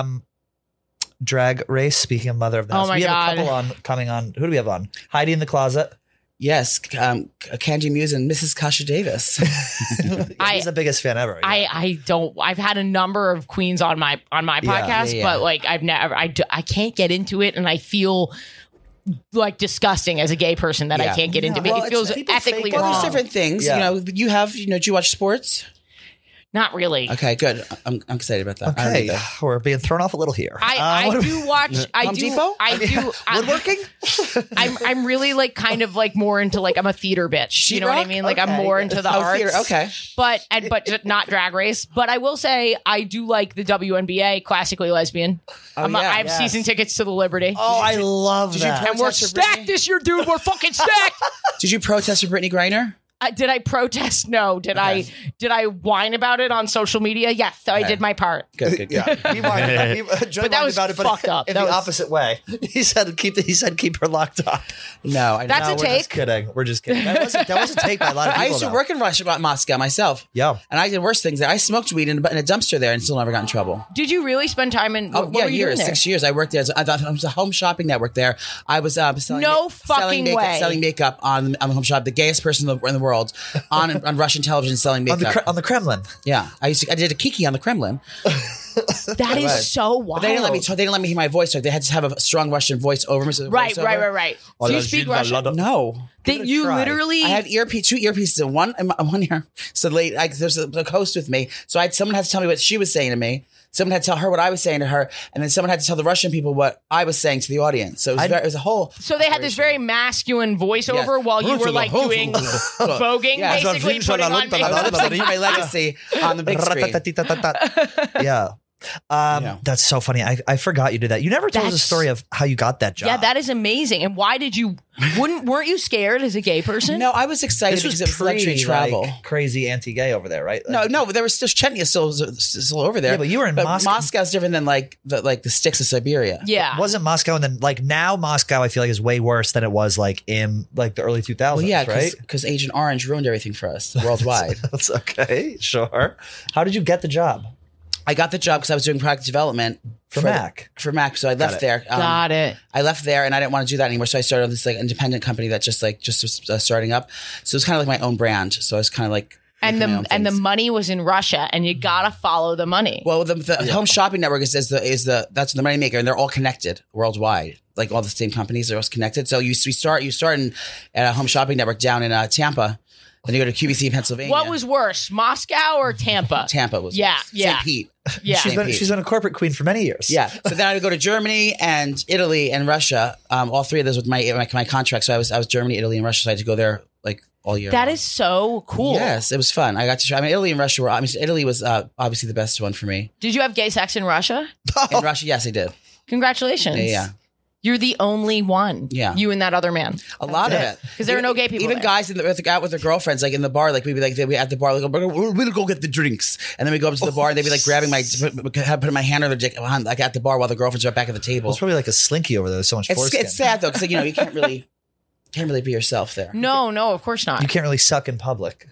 Drag Race? Speaking of mother of the Oh house, my we have God. a couple on coming on. Who do we have on? Heidi in the closet. Yes, Kanji Muse and Mrs. Kasha Davis. He's the biggest fan ever. Yeah. I don't. I've had a number of queens on my podcast, yeah. but like I've never. I can't get into it, and I feel like disgusting as a gay person that I Yeah. can't get into Well, it. It feels it's- people ethically fake it. Well, wrong. there's different things. Yeah. Do you watch sports? Not really. Okay, good. I'm excited about that. I don't Okay, either. we're being thrown off a little here. I what do watch. I Home do. Depot? I do. woodworking. I'm really like kind of like more into like I'm a theater bitch. You know what I Sheetrock? mean? Like I'm Okay. more into the Oh, arts. theater. Okay. But not Drag Race. But I will say I do like the WNBA, classically lesbian. Oh, yeah. I have Yes. season tickets to the Liberty. Oh, I love you that. and we're protest for stacked Britney? this year, dude. We're fucking stacked. Did you protest for Brittany Griner? Did I protest? No. Did Okay. I whine about it on social media? Yes, I Okay. did my part. Good. He whined, But that was fucked up. in That the was- opposite way. He said keep her locked up. No, I That's No, a we're just take. kidding. We're just kidding. That was a take by a lot of people. I used to though. work in Russia, Moscow myself. Yeah. And I did worse things there. I smoked weed in a dumpster there and still never got in trouble. Did you really spend time in? What were you years, doing there? 6 years. I worked there. I was a home shopping network there. I was selling No fucking way. selling makeup on the home shop. The gayest person in the world on Russian television selling makeup. on the Kremlin. Yeah, I did a kiki on the Kremlin. That is so wild. But they didn't let me. They didn't let me hear my voice. So they had to have a strong Russian voice over me. So the Right. voiceover- Do you speak Russian? No. You literally. I had two earpieces in one ear. So there's a host with me. So someone had to tell me what she was saying to me. Someone had to tell her what I was saying to her, and then someone had to tell the Russian people what I was saying to the audience. So it was a whole. So they had this very masculine voiceover Yes. while you were like doing voguing, Yeah. basically putting on I was makeup. lip syncing my legacy on the big screen. Yeah. That's so funny. I forgot you did that. You never told us a story of how you got that job. Yeah, that is amazing. And why did you? Weren't you scared as a gay person? No, I was excited because it was luxury travel. Like, crazy anti-gay over there, right? No, there was still Chechnya still over there. Yeah, but you were in Moscow. Moscow's different than the sticks of Siberia. Yeah, wasn't Moscow, and then like now Moscow, I feel like is way worse than it was like in like the early 2000s. Well, yeah, right? Because Agent Orange ruined everything for us worldwide. That's okay, sure. How did you get the job? I got the job because I was doing product development for Mac. So I left there. Got it. I left there and I didn't want to do that anymore. So I started this like independent company that just was starting up. So it was kind of like my own brand. So I was kind of like. And the money was in Russia, and you gotta follow the money. Well, the Home Shopping Network is that's the money maker, and they're all connected worldwide. Like all the same companies, they're all connected. So you start at a Home Shopping Network down in Tampa. Then you go to QVC in Pennsylvania. What was worse, Moscow or Tampa? Tampa was worse. St. Pete. Yeah, she's been a corporate queen for many years. Yeah. So then I would go to Germany and Italy and Russia. All three of those with my contract. So I was Germany, Italy, and Russia. So I had to go there like all year. That is so cool. Yes, it was fun. I got to try. Italy and Russia Italy was obviously the best one for me. Did you have gay sex in Russia? In Russia, yes, I did. Congratulations. Yeah. You're the only one. Yeah. You and that other man. A lot of it. Because there are no gay people. Even there. guys out with their girlfriends, like in the bar, like we'd be like, we at the bar, like, we're going to go get the drinks. And then we go up to the bar and they'd be like grabbing putting my hand on their dick, like at the bar while the girlfriends are back at the table. It's probably like a slinky over there. There's so much foreskin. It's sad though, because you can't really be yourself there. No, of course not. You can't really suck in public.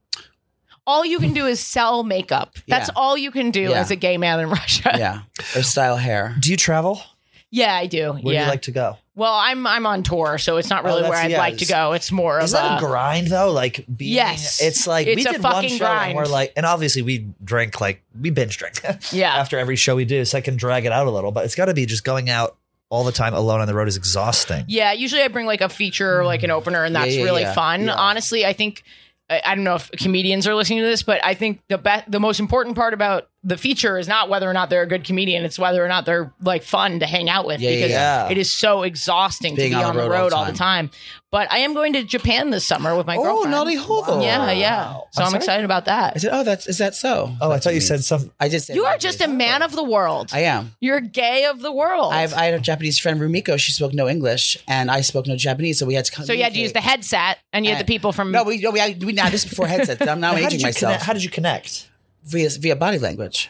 All you can do is sell makeup. That's all you can do as a gay man in Russia. Yeah. Or style hair. Do you travel? Yeah, I do. Where do you like to go? Well, I'm on tour, so it's not really where I'd like to go. It's more of Is that a grind though? Like yes, it's like it's we did one show grind. and we're like, and obviously we drink like we binge drink. Yeah. After every show we do, so I can drag it out a little, but it's got to be just going out all the time alone on the road is exhausting. Yeah, usually I bring like a feature, like an opener, and that's really fun. Yeah. Honestly, I think I don't know if comedians are listening to this, but I think the most important part about the feature is not whether or not they're a good comedian. It's whether or not they're like fun to hang out with because it is so exhausting to be on the road all the time. But I am going to Japan this summer with my girlfriend. Oh, Narihodo. Yeah. So I'm excited about that. I said, is that so? Oh, I thought you said something. I just said you are just a man of the world. I am. You're gay of the world. I had a Japanese friend, Rumiko. She spoke no English, and I spoke no Japanese, so we had to. So you had to use the headset, and you had the people from. No, we now this is before headsets. I'm now aging myself. How did you connect? Via body language.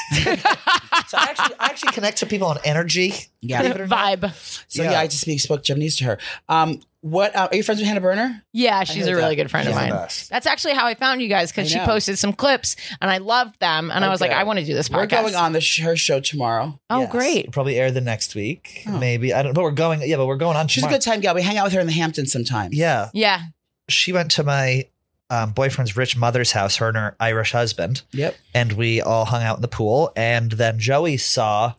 So I actually connect to people on energy. Yeah. Vibe. So I just spoke Japanese to her. What are you friends with Hannah Berner? Yeah, she's a really good friend of mine. That's actually how I found you guys because she posted some clips and I loved them and I was like, I want to do this podcast. We're going on her show tomorrow. Oh, great! We'll probably air the next week, maybe. I don't know. But we're going. Yeah, but we're going on. She's tomorrow. a good time gal. We hang out with her in the Hamptons sometimes. Yeah. She went to my boyfriend's rich mother's house, her and her Irish husband. Yep. And we all hung out in the pool. And then Joey saw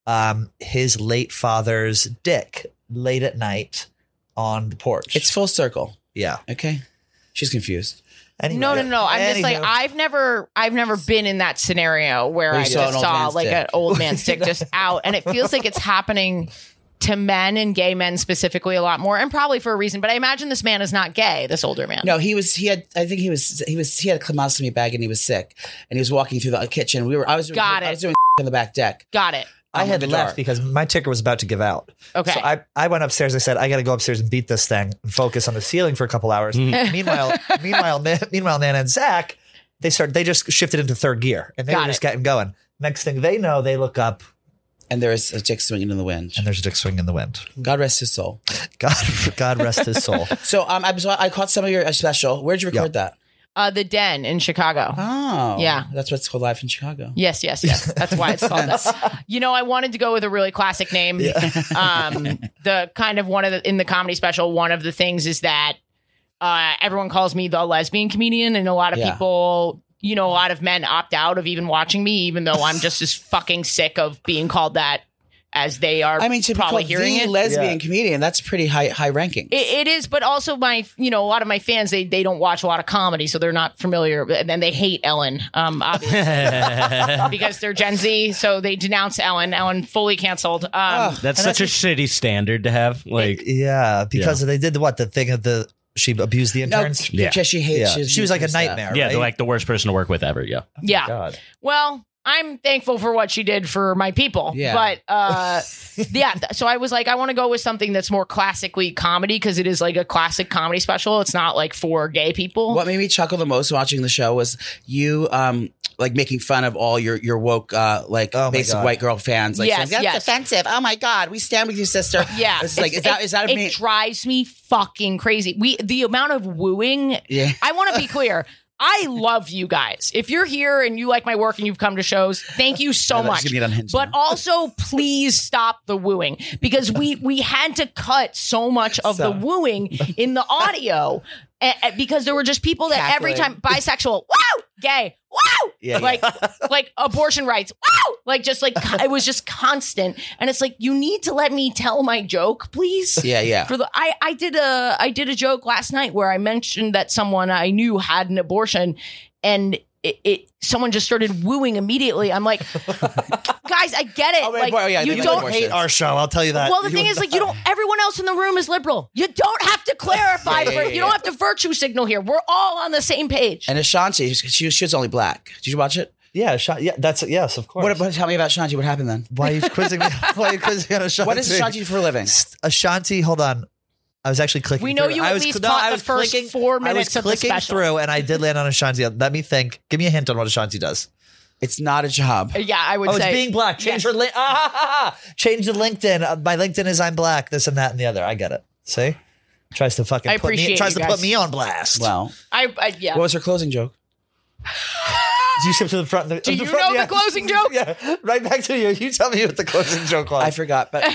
his late father's dick late at night on the porch. It's full circle. Yeah. Okay. She's confused. Anyway, no. I'm just like I've never been in that scenario where I just saw like an old man's dick just out, and it feels like it's happening to men and gay men specifically a lot more, and probably for a reason. But I imagine this man is not gay. This older man. No, he had a colostomy bag and he was sick, and he was walking through the kitchen. I was doing in the back deck. Got it. I had left because my ticker was about to give out. Okay. So I went upstairs. I said, I got to go upstairs and beat this thing and focus on the ceiling for a couple hours. Meanwhile, Nana and Zach, they just shifted into third gear and they were just getting going. Next thing they know, they look up. And there is a dick swinging in the wind. And there's a dick swinging in the wind. God rest his soul. God rest his soul. So I caught some of your special. Where'd you record that? The Den in Chicago. Oh. Yeah. That's what's called Live in Chicago. Yes. That's why it's called that. I wanted to go with a really classic name. Yeah. The kind of in the comedy special, one of the things is that everyone calls me the lesbian comedian, and a lot of people, a lot of men opt out of even watching me, even though I'm just as fucking sick of being called that as they are. I mean, to probably be hearing it. Lesbian comedian, that's pretty high ranking. It is, but also a lot of my fans, they don't watch a lot of comedy, so they're not familiar, and then they hate Ellen, obviously, because they're Gen Z, so they denounce Ellen. Ellen fully canceled. That's such a shitty standard to have. Because they did the thing of she abused the interns. Because she hates. She was like a nightmare. Yeah, right? they're like the worst person to work with ever. Yeah. Yeah. God. Well, I'm thankful for what she did for my people. Yeah. But so I was like, I want to go with something that's more classically comedy because it is like a classic comedy special. It's not like for gay people. What made me chuckle the most watching the show was you like making fun of all your woke basic God. white girl fans. Like, Yes, saying, that's offensive. Oh my God, we stand with you, sister. Yeah. It's like, is that a it drives me fucking crazy. The amount of wooing. Yeah. I want to be clear. I love you guys. If you're here and you like my work and you've come to shows, thank you so She's much. gonna get unhinged But now. also, please stop the wooing because we had to cut so much of the wooing in the audio because there were just people that every time bisexual, wow, gay, wow, Yeah, like abortion rights, wow, like just like it was just constant, and it's like you need to let me tell my joke, please. Yeah. For the I did a joke last night where I mentioned that someone I knew had an abortion, and someone just started wooing immediately. I'm like, guys, I get it. You don't hate our show. I'll tell you that. Well, the thing is, like, you don't. Everyone else in the room is liberal. You don't have to clarify. You don't have to virtue signal here. We're all on the same page. And Ashanti, she was only black. Did you watch it? Yeah, yes, of course. Tell me about Ashanti. What happened then? Why are you quizzing me? Why are you quizzing on Ashanti? What does Ashanti do for a living? Ashanti, hold on. I was actually clicking. We know through. you I at was, least no, caught I the was first clicking, 4 minutes I was of the clicking special. through, and I did land on Ashanti. Let me think. Give me a hint on what Ashanti does. It's not a job. Yeah, I would Oh, say it's being black. Change her change the LinkedIn. My LinkedIn is I'm black. This and that and the other. I get it. See, tries to fucking I put me, appreciate tries you to guys. put me on blast. Well, yeah. what was her closing joke? Do you skip to the front? Do you know the closing joke? Yeah, right back to you. You tell me what the closing joke was. I forgot, but.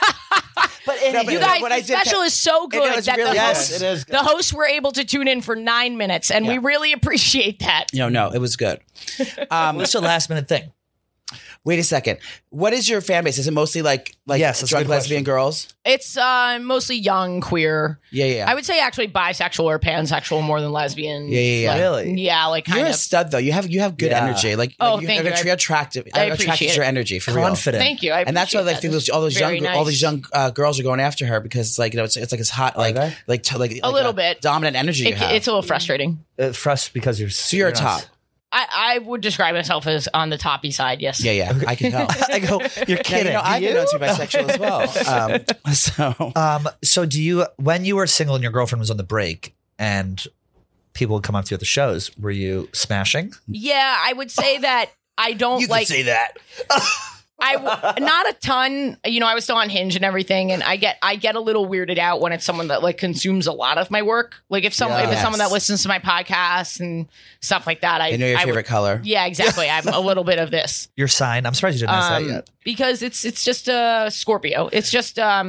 You guys, the special is so good that really the hosts were able to tune in for 9 minutes, and we really appreciate that. No, it was good. What's a last minute thing? Wait a second. What is your fan base? Is it mostly like Yes, that's a drunk good lesbian girls? It's mostly young, queer. Yeah. I would say actually bisexual or pansexual more than lesbian. Yeah. Like, Really? Yeah, like kind You're a of. stud though. You have good Yeah. energy. Like Oh, you, thank you. You're attractive. I Attracted appreciate to your it. energy for Confident. Thank you. I real. And that's why appreciate I think that. all those Very young nice. girls are going after her because like it's like it's hot they? like A little bit. dominant energy. You have. It's a little frustrating. Fresh because you're. So you're a top. I would describe myself as on the toppy side. Yes. Yeah. I can tell. I go. You're kidding. Yeah, I Do didn't know to be bisexual as well. So do you, when you were single and your girlfriend was on the break and people would come up to you at the shows, were you smashing? Yeah, I would say that I don't You like. can say that. Not a ton. You know, I was still on Hinge and everything, and I get a little weirded out when it's someone that like consumes a lot of my work. Like if it's someone that listens to my podcast and stuff like that. I know your favorite color. Yeah, exactly. I'm a little bit of this. Your sign. I'm surprised you didn't ask that yet. Because it's just a Scorpio. It's just a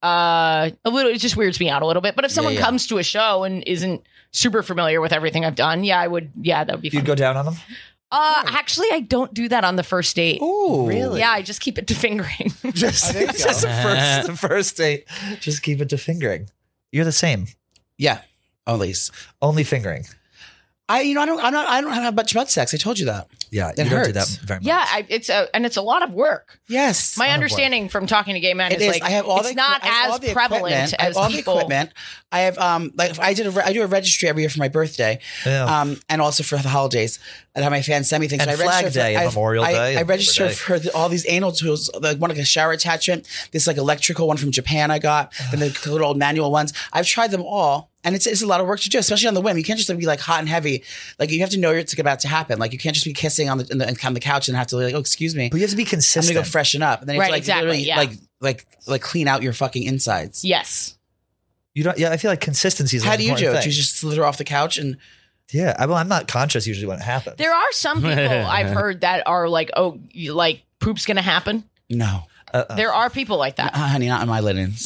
little. It just weirds me out a little bit. But if someone comes to a show and isn't super familiar with everything I've done, I would. Yeah, that would be fun. You'd go down on them? Actually, I don't do that on the first date. Ooh, really? Yeah, I just keep it to fingering. Just the first date. Just keep it to fingering. You're the same. Yeah, always. Only fingering. I don't have much butt sex. I told you that. Yeah, It you don't do hurts. that very much. Yeah, it's a lot of work. Yes. My understanding from talking to gay men It is is. like I have all it's the, not I have all as the prevalent equipment. I have as all people. the equipment. I have I do a registry every year for my birthday, Yeah. and also for the holidays. I have my fans send me things. And So I Flag register Day and Memorial Day I and register Labor Day. for all these anal tools, like one like a shower attachment, this like electrical one from Japan I got, and the little old manual ones. I've tried them all. And it's a lot of work to do, especially on the whim. You can't just be like hot and heavy. Like you have to know it's about to happen. Like you can't just be kissing on the couch and have to like, oh, excuse me, But you have to be I'm consistent. gonna go freshen up. And then you have Right, to like exactly, literally yeah. like clean out your fucking insides. Yes. You don't. Yeah, I feel like conconsistency is. How an do you do important it? thing. Do you just slither off the couch and Yeah, I'm not conscious usually when it happens. There are some people I've heard that are like, oh, like poop's gonna happen. no, There are people like that. honey, not on my linens.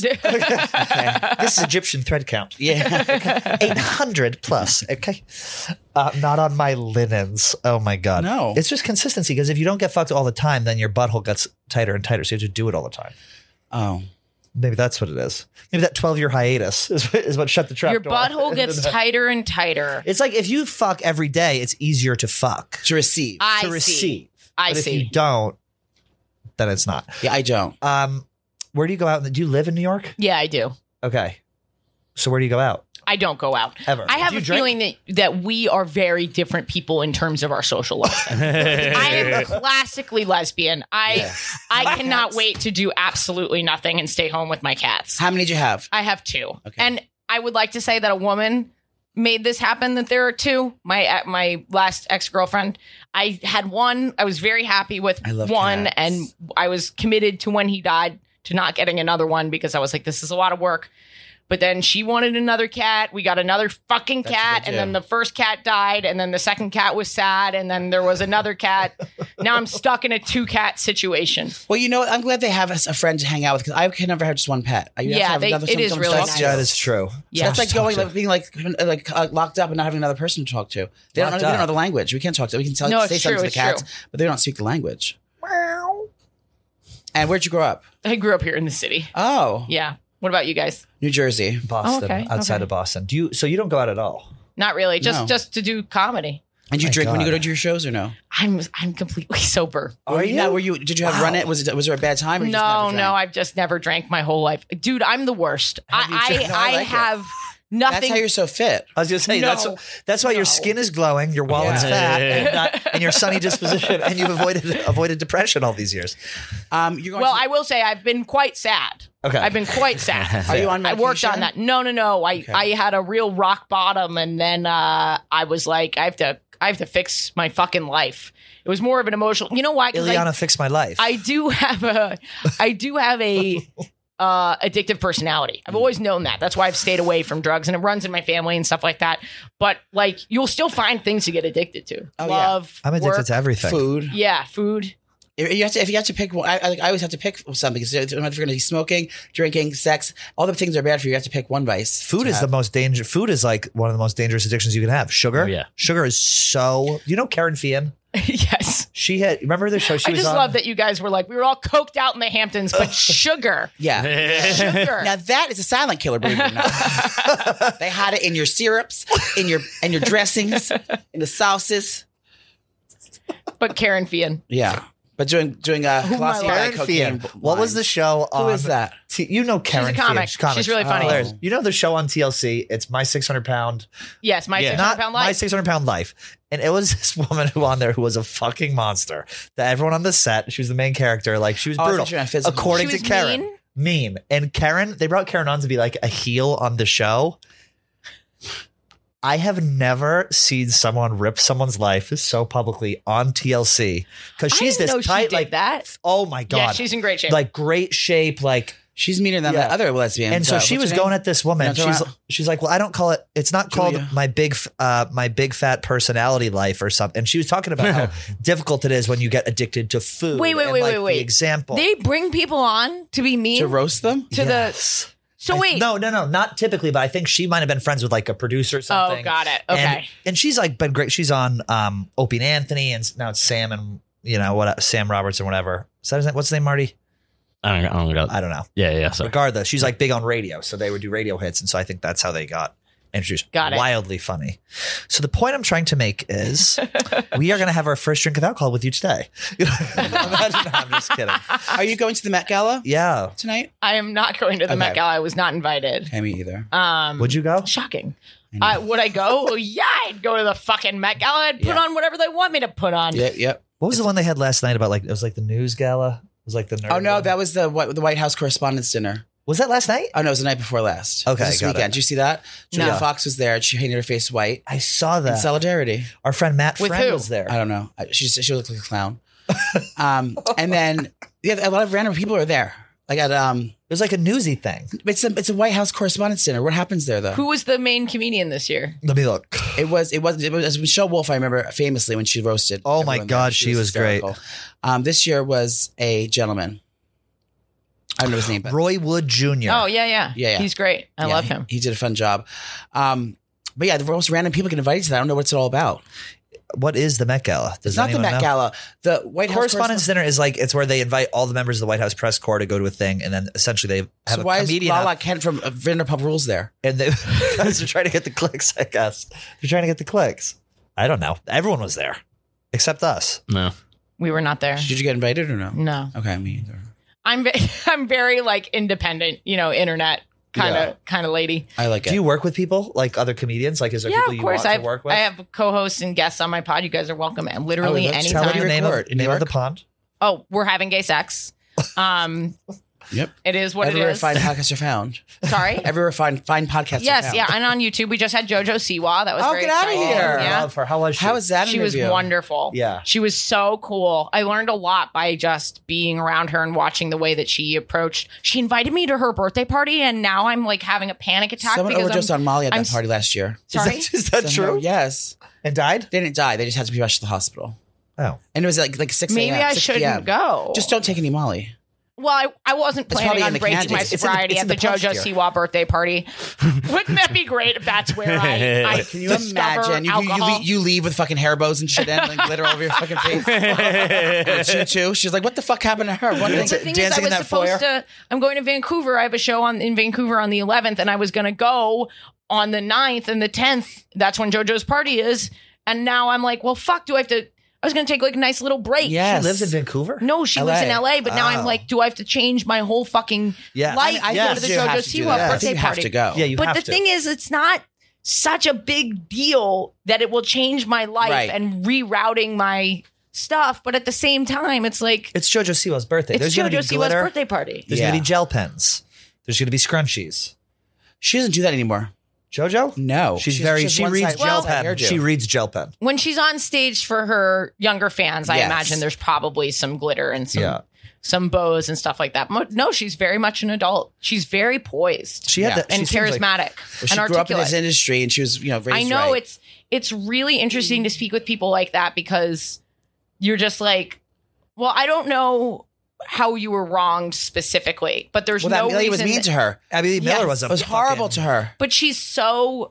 This is Egyptian thread count. Yeah, 800 plus. Okay. Not on my linens. Oh my God. No. It's just consistency because if you don't get fucked all the time, then your butthole gets tighter and tighter. So you have to do it all the time. oh, Maybe that's what it is. Maybe that 12-year hiatus is what shut the trap Your door. butthole gets tighter and tighter. It's like if you fuck every day, it's easier to fuck. to receive. I to see. receive. I But if see. you don't, then it's not. Yeah, I don't. Where do you go out? Do you live in New York? Yeah, I do. Okay. So where do you go out? I don't go out. Ever. I have Do a you drink? feeling that we are very different people in terms of our social life. I am classically lesbian. I cannot wait to do absolutely nothing and stay home with my cats. How many did you have? I have 2. Okay. And I would like to say that a woman made this happen, that there are 2. My last ex-girlfriend, I had 1. I was very happy with I love 1, cats. and I was committed to when he died to not getting another one because I was like, this is a lot of work. But then she wanted another cat. We got another fucking That's cat. what they And do. then the first cat died. And then the second cat was sad. And then there was another cat. Now I'm stuck in a 2-cat situation. Well, you know what? I'm glad they have a friend to hang out with because I can never have just one pet. You have Yeah, to have it is really someone to nice. That is true. Yeah. That's like going, being locked up and not having another person to talk to. They don't Locked know up. the language. We can't talk to. We can No, say it's something true, to the it's cats, true. but they don't speak the language. And where'd you grow up? I grew up here in the city. Oh, Yeah. What about you guys? New Jersey. Boston, okay, outside okay. of Boston. So you don't go out at all? Not really. No. Just to do comedy. And you My drink when you God. go to your shows or no? I'm completely sober. Are you? Now, did you have run it? Was there a bad time? Or you just No, never no, drank? I've just never drank my whole life. Dude, I'm the worst. No, I I like it. have nothing. That's how you're so fit. I was going to say, No. that's why your No. skin is glowing, your wallet's Yeah. fat, and your sunny disposition, and you've avoided depression all these years. You're going Well, to, I will say I've been quite sad. Okay. I've been quite sad. Are you on I worked on medication? that. No. I had a real rock bottom, and then I was like, I have to fix my fucking life. It was more of an emotional. You know why? 'Cause Ileana fixed my life. I do have a addictive personality. I've always known that. That's why I've stayed away from drugs, and it runs in my family and stuff like that. But like, you'll still find things to get addicted to. Oh, yeah. Love. I'm addicted work. to everything. food. Yeah, food. If you have to pick one, I always have to pick something. Because if you're going to be smoking, drinking, sex, all the things are bad for you. You have to pick one vice. Food to is have. the most dangerous. Food is like one of the most dangerous addictions you can have. Sugar. Oh, yeah. Sugar is so. You know Karen Fian? Yes. She had. Remember the show she I was just on? love that you guys were like, we were all coked out in the Hamptons, but sugar. Yeah. Sugar. Now that is a silent killer, believe it or not. They had it in your syrups, in your dressings, in the sauces. But Karen Fian. Yeah. But doing glossy eye Karen Fian. cocaine. What was the show on? Who is that? You know Karen She's a comic. Fian. She's really funny. Hilarious. You know the show on TLC? It's My 600 Pound. Yes, my 600 Not pound My life. 600 Pound Life. And it was this woman who on there who was a fucking monster. That everyone on the set, she was the main character. Like she was Oh, I brutal. thought you meant physical. According She to was Karen. mean? Mean. And Karen, they brought Karen on to be like a heel on the show. I have never seen someone rip someone's life so publicly on TLC because I she's didn't know this she tight, did like that. Oh my god, Yeah, she's in great shape. like great shape, like. She's meaner than Yeah. the other lesbian. And so she was going at this woman. You know what I'm She's like, well, I don't call it. It's not called Julia. my big fat personality life or something. And she was talking about how difficult it is when you get addicted to food. Wait, and, like, wait. The example. They bring people on to be mean to roast them. to Yes. So wait. No, not typically, but I think she might have been friends with like a producer or something. Oh, got it. And- Okay. And she's like been great. She's on Opie and Anthony, and now it's Sam and Sam Roberts or whatever. Is that his name? What's his name, Marty? I don't know. I don't know. Yeah. So Regardless, she's like big on radio, so they would do radio hits, and so I think that's how they got introduced. Got it. Wildly funny. So the point I'm trying to make is we are going to have our first drink of alcohol with you today. I'm just kidding. Are you going to the Met Gala Yeah. tonight? I am not going to the Okay. Met Gala. I was not invited. Okay, me either. Would you go? Shocking. Would I go? Well, yeah, I'd go to the fucking Met Gala. I'd put Yeah. on whatever they want me to put on. Yep. What was the one they had last night about like it was like the news gala? It was like the nerd Oh no, one. that was the White House Correspondents' Dinner. Was that last night? Oh no, it was the night before last. Okay, it was this got weekend. it. Did you see that? Julia No. Fox was there. She painted her face white I saw in that. solidarity. Our friend Matt With Friend who? was there. I don't know. She looked like a clown. And then a lot of random people are there. Like at It was like a newsy thing. it's a White House Correspondents' Dinner. What happens there though? Who was the main comedian this year? Let me look. It was Michelle Wolf. I remember famously when she roasted. Oh my everyone God, there. she was great. hysterical. This year was a gentleman. I don't know his name, but Roy Wood Jr. Oh, yeah. Yeah. He's great. I yeah, love him. He did a fun job. But yeah, the most random people get invited to that. I don't know what it's all about. What is the Met Gala? Does It's not the anyone Met know? Gala. The White House Correspondence Dinner is like it's where they invite all the members of the White House press corps to go to a thing, and then essentially they have So a why is comedian Lala up, Kent from Vanderpump Rules there? and they because they're trying to get the clicks. I guess they're trying to get the clicks. I don't know. Everyone was there except us. no. We were not there. Did you get invited or no? No. Okay, me either. I'm very like independent, internet kind of lady. I like it. Do you work with people like other comedians? Like, is there Yeah, people of you course. want to work with? I have co-hosts and guests on my pod. You guys are welcome, and literally let's Tell anytime. me the name record in New name of York? the pond. Oh, we're having gay sex. Yep. It is what Everywhere it is. fine podcasts are found. Sorry. Everywhere fine podcasts are Yes, found. yeah, and on YouTube we just had JoJo Siwa. That was Oh, very get outta exciting. here. Yeah. Love her. How was she? How was that She was interview? wonderful. Yeah. She was so cool. I learned a lot by just being around her and watching the way that she approached. She invited me to her birthday party, and now I'm like having a panic attack Someone because overdosed on Molly at I'm that party last year. Sorry. Is that Somehow- true? Yes. And died? They didn't die. They just had to be rushed to the hospital. Oh. And it was like 6 a.m. Maybe I 6 shouldn't p.m. go. Just don't take any Molly. Well, I wasn't It's planning probably on in the breaking my candies. sobriety It's at in the the punch JoJo deal. Siwa birthday party. Wouldn't that be great if that's where I Can you discover imagine? alcohol? You leave with fucking hair bows and shit and like glitter all over your fucking face. She too. She's like, what the fuck happened to her? One The thing. thing is, I dancing in was that supposed foyer? to. I'm going to Vancouver. I have a show in Vancouver on the 11th, and I was going to go on the 9th and the 10th. That's when JoJo's party is. And now I'm like, well, fuck. Do I have to? I was going to take like a nice little break. Yes. She lives in Vancouver? No, she lives in LA. LA, but now I'm Oh. like, do I have to change my whole fucking Yeah. life I to think go to the you have JoJo to do Siwa that. I birthday think you have party? to go. Yeah, you But have the to. thing is, it's not such a big deal that it will change my life Right. and rerouting my stuff. But at the same time, it's like It's JoJo Siwa's birthday. it's There's going to JoJo be Siwa's glitter. birthday party. There's Yeah. going to be gel pens. There's going to be scrunchies. She doesn't do that anymore. JoJo? No. She's She very. has She one reads side gel hairdo. pen. She reads gel pen. When she's on stage for her younger fans, I Yes. imagine there's probably some glitter and Yeah. some bows and stuff like that. No, she's very much an adult. She's very poised She had Yeah. that. and she seems like- charismatic Well, she and grew up in articulate. this industry and she was, raised I know right. it's really interesting to speak with people like that because you're just like, well, I don't know how you were wronged specifically, but there's Well, no that lady was reason mean that- to her. Abby Lee Miller Yes. was a It was horrible fucking- to her. But she's so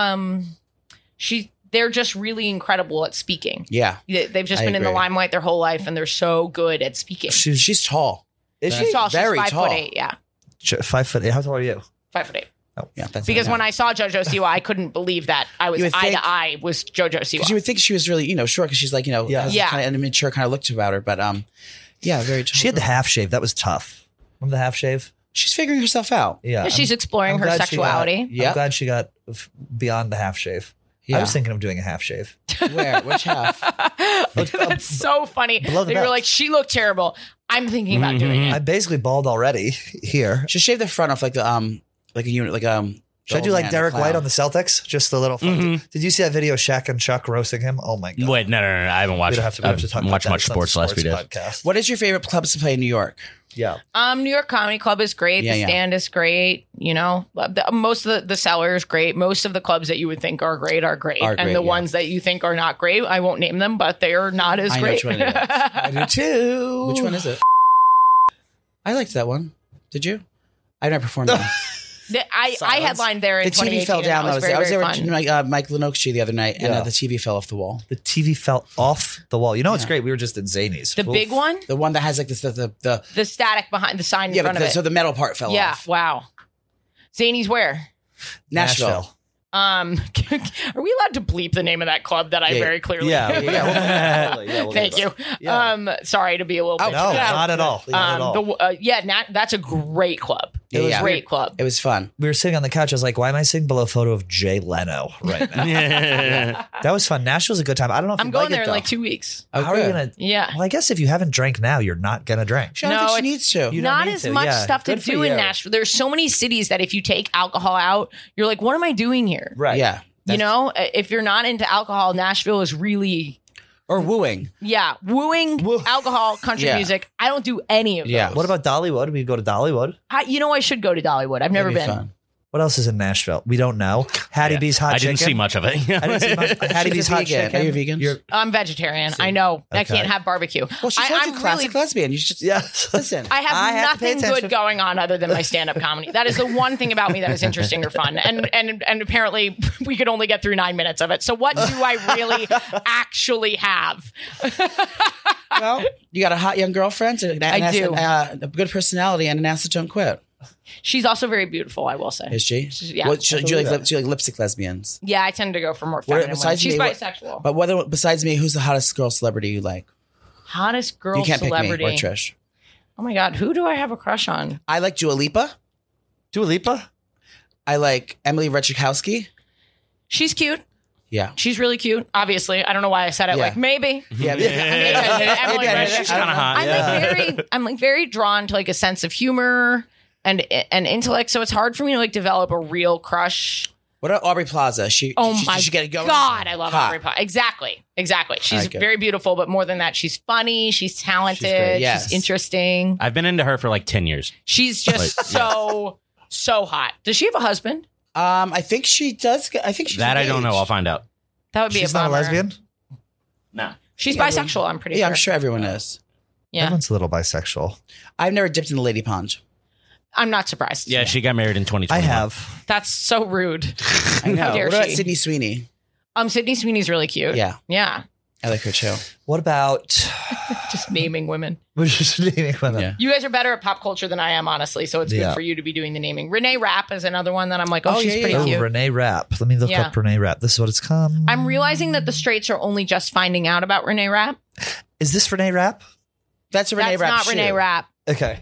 they're just really incredible at speaking. Yeah. They've just I been in the agree. limelight their whole life, and they're so good at speaking. She's tall. Is She's she? tall. She's Very 5'8". tall. Yeah, 5'8". How tall are you? 5'8". Yeah. That's Because when I saw JoJo Siwa, I couldn't believe that I was You would eye think- to eye with JoJo Siwa. Because you would think she was really, short because she's like, Yeah. has Yeah. kind of an immature kind of look about her. But, yeah, very tall. She had the half shave. That was tough. Remember the half shave? She's figuring herself out. Yeah. Yeah, she's exploring I'm her glad she got- sexuality. Yeah. I'm glad she got beyond the half shave. I Yeah. was thinking of doing a half shave. Where? Which half? That's so funny. below the That you're belt. like, she looked terrible. I'm thinking about doing it. I'm basically bald already here. Should shave the front off like the like a unit Should I do like Derek White on the Celtics? Just a little fun. Did you see that video of Shaq and Chuck roasting him? Oh my god! Wait, no. I haven't watched. We don't have to, we have to talk about watched that. much It's not the sports last few days. podcast. What is your favorite clubs to play in New York? Yeah. New York Comedy Club is great. Yeah, the yeah. Stand is great. Most of the Cellar is great. Most of the clubs that you would think are great. Are And great, the yeah. ones that you think are not great, I won't name them, but they are not as I know great. which one it is. I do too. Which one is it? I liked that one. Did you? I never performed that. I headlined there in The 2018. TV fell down. And that was very, I was there very with fun. Mike Lenoxi the other night, and Yeah. the TV fell off the wall. The TV fell off the wall. You know what's great? We were just at Zany's. The big one, The one that has like the the static behind the sign in yeah, front but of it. so the metal part fell Yeah, off. wow. Zany's where? Nashville. Are we allowed to bleep the name of that club that I Yeah. very clearly? Yeah. Thank you. Yeah. Sorry to be a little. No, bit not at all. Not at all. That's a great club. Yeah, It was yeah. a great club. It was fun. We were sitting on the couch. I was like, why am I sitting below a photo of Jay Leno right now? That was fun. Nashville's a good time. I don't know if I'm you'd going like there it, in though. like 2 weeks. Oh, How are you good. gonna? Yeah. Well, I guess if you haven't drank now, you're not gonna drink. I don't think she it's needs to. You don't not need as to. much Yeah, stuff to good for do in you. Nashville. There's so many cities that if you take alcohol out, you're like, what am I doing here? Right. Yeah. You know, if you're not into alcohol, Nashville is really, Or wooing. wooing, alcohol, country Yeah. music. I don't do any of those. Yeah. What about Dollywood? We go to Dollywood. I should go to Dollywood. I've never That'd be been. fun. What else is in Nashville? We don't know. Hattie B's Hot I Chicken. didn't see much of it. I didn't see much. Hattie B's She's a Hot vegan. Chicken. Are you vegan? You're- I'm vegetarian. I know. I Okay. can't have barbecue. Well, she told you classic lesbian. You should yeah. listen. I have to pay nothing attention. good going on other than my stand-up comedy. That is the one thing about me that is interesting or fun. And apparently we could only get through 9 minutes of it. So what do I really actually have? Well, you got a hot young girlfriend, I do. a good personality, and an acetone quit. She's also very beautiful, I will say. Is she? Yeah. What, do you like lipstick lesbians? Yeah, I tend to go for more What- feminine women. besides She's me, what- bisexual. But besides me, who's the hottest girl celebrity you like? Hottest girl You can't celebrity. pick me or Trish. Oh my God, who do I have a crush on? I like Dua Lipa. Dua Lipa? I like Emily Ratajkowski. She's cute. Yeah. She's really cute. Obviously, I don't know why I said it. Yeah. Like maybe. Yeah. Emily She's kind of hot. I'm like very drawn to like a sense of humor and intellect. So it's hard for me to like develop a real crush. What about Aubrey Plaza? She get it going? God, I love Hot. Aubrey Plaza. Exactly. She's Alright, good. very beautiful, but more than that, she's funny. She's talented. She's great, yes. She's interesting. I've been into her for like 10 years. She's just so hot. Does she have a husband? I think she does. I think she's That I don't know. engaged. I'll find out. That would be She's a bummer. not a lesbian? No. She's bisexual. I'm pretty Yeah, sure. I'm sure everyone is. Yeah, Everyone's a little bisexual. I've never dipped in the lady pond. I'm not surprised. Yeah, she got married in 2020. I have. That's so rude. I know. How dare What about she? Sydney Sweeney? Sydney Sweeney's really cute. Yeah, Yeah. I like her too. What about Just naming women. we're just naming women? Yeah. You guys are better at pop culture than I am, honestly. So it's good Yeah. for you to be doing the naming. Renee Rapp is another one that I'm like, Oh, she's yeah, pretty yeah. Oh, cute. Renee Rapp. Let me look Yeah. up Renee Rapp. This is what it's come. I'm realizing that the straights are only just finding out about Renee Rapp. Is this Renee Rapp? That's a Renee That's Rapp not shoe. Renee Rapp. Okay.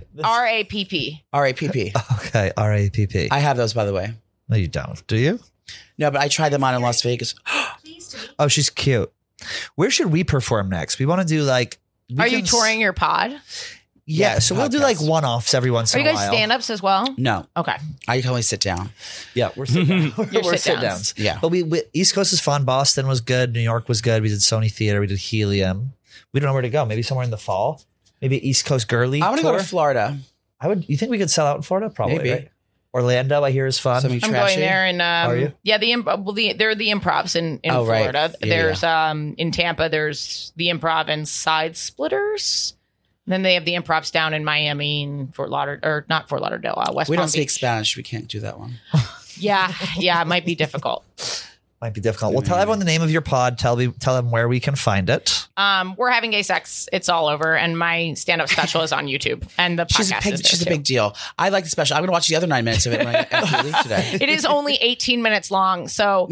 RAPP. R-A-P-P. Okay. RAPP. I have those, by the way. No, you don't. Do you? No, but I tried them on in Las Vegas. Please to meet Oh, she's cute. Where should we perform next? We want to do like. Are you touring your pod? Yeah. Yeah, So we'll do like podcast. one-offs every once Are in you a guys while. stand-ups as well? No, Okay. I can only sit down. Yeah, we're sit down. Your We're sit-downs. sit-downs. Yeah. But we East Coast is fun. Boston was good. New York was good. We did Sony Theater. We did Helium. We don't know where to go. Maybe somewhere in the fall. Maybe East Coast girly. I want to go tour. to Florida. You think we could sell out in Florida? Probably. Maybe. Right? Orlando, I hear, is fun. Something I'm trashy. going there, and Are you? yeah, there are the improvs in Oh, right. Florida. Yeah, There's in Tampa. There's the improv and Side Splitters. Then they have the improvs down in Miami and Fort Lauderdale, or not Fort Lauderdale, West We Palm don't speak Beach. Spanish. We can't do that one. Yeah, it might be difficult. Might be difficult. Well, tell everyone the name of your pod. Tell them where we can find it. We're having gay sex. It's all over, and my stand-up special is on YouTube, and the podcast is there She's a too. big deal. I like the special. I'm going to watch the other 9 minutes of it when after we leave today. It is only 18 minutes long, so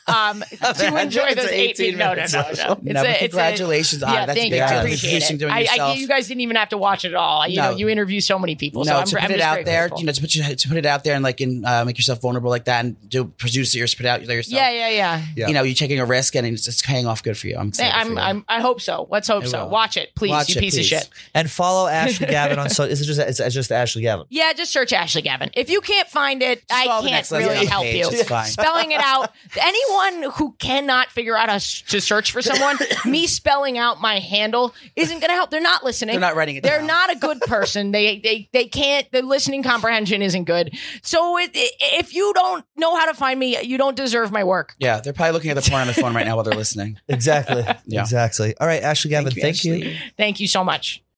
to enjoy those 18 no. It's No, but congratulations on yeah, it. That's thank big. you. I Yeah. appreciate Producing, it. doing yourself. You guys didn't even have to watch it all. You know, you interview so many people. No, so I'm to put I'm it just out very there, grateful. you know, to put it out there and like make yourself vulnerable like that, and do produce it yourself, put it out there yourself. Yeah. Yeah. You know, you're taking a risk and it's paying off good for you. I'm excited. for you. I hope so. Let's hope I so. will. Watch it, please, Watch you it, piece please. of shit. And follow Ashley Gavin on. So is it just Ashley Gavin? Yeah, just search Ashley Gavin. If you can't find it, I follow the can't Next Level really Up help page. you. It's fine. Spelling it out. Anyone who cannot figure out how to search for someone, me spelling out my handle isn't going to help. They're not listening. They're not writing it They're down. not a good person. They can't. The listening comprehension isn't good. So if you don't know how to find me, you don't deserve my work. Yeah, they're probably looking at the porn on their phone right now while they're listening. Exactly. Yeah. Exactly. All right, Ashley Gavin. Thank you. Ashley. Thank you so much.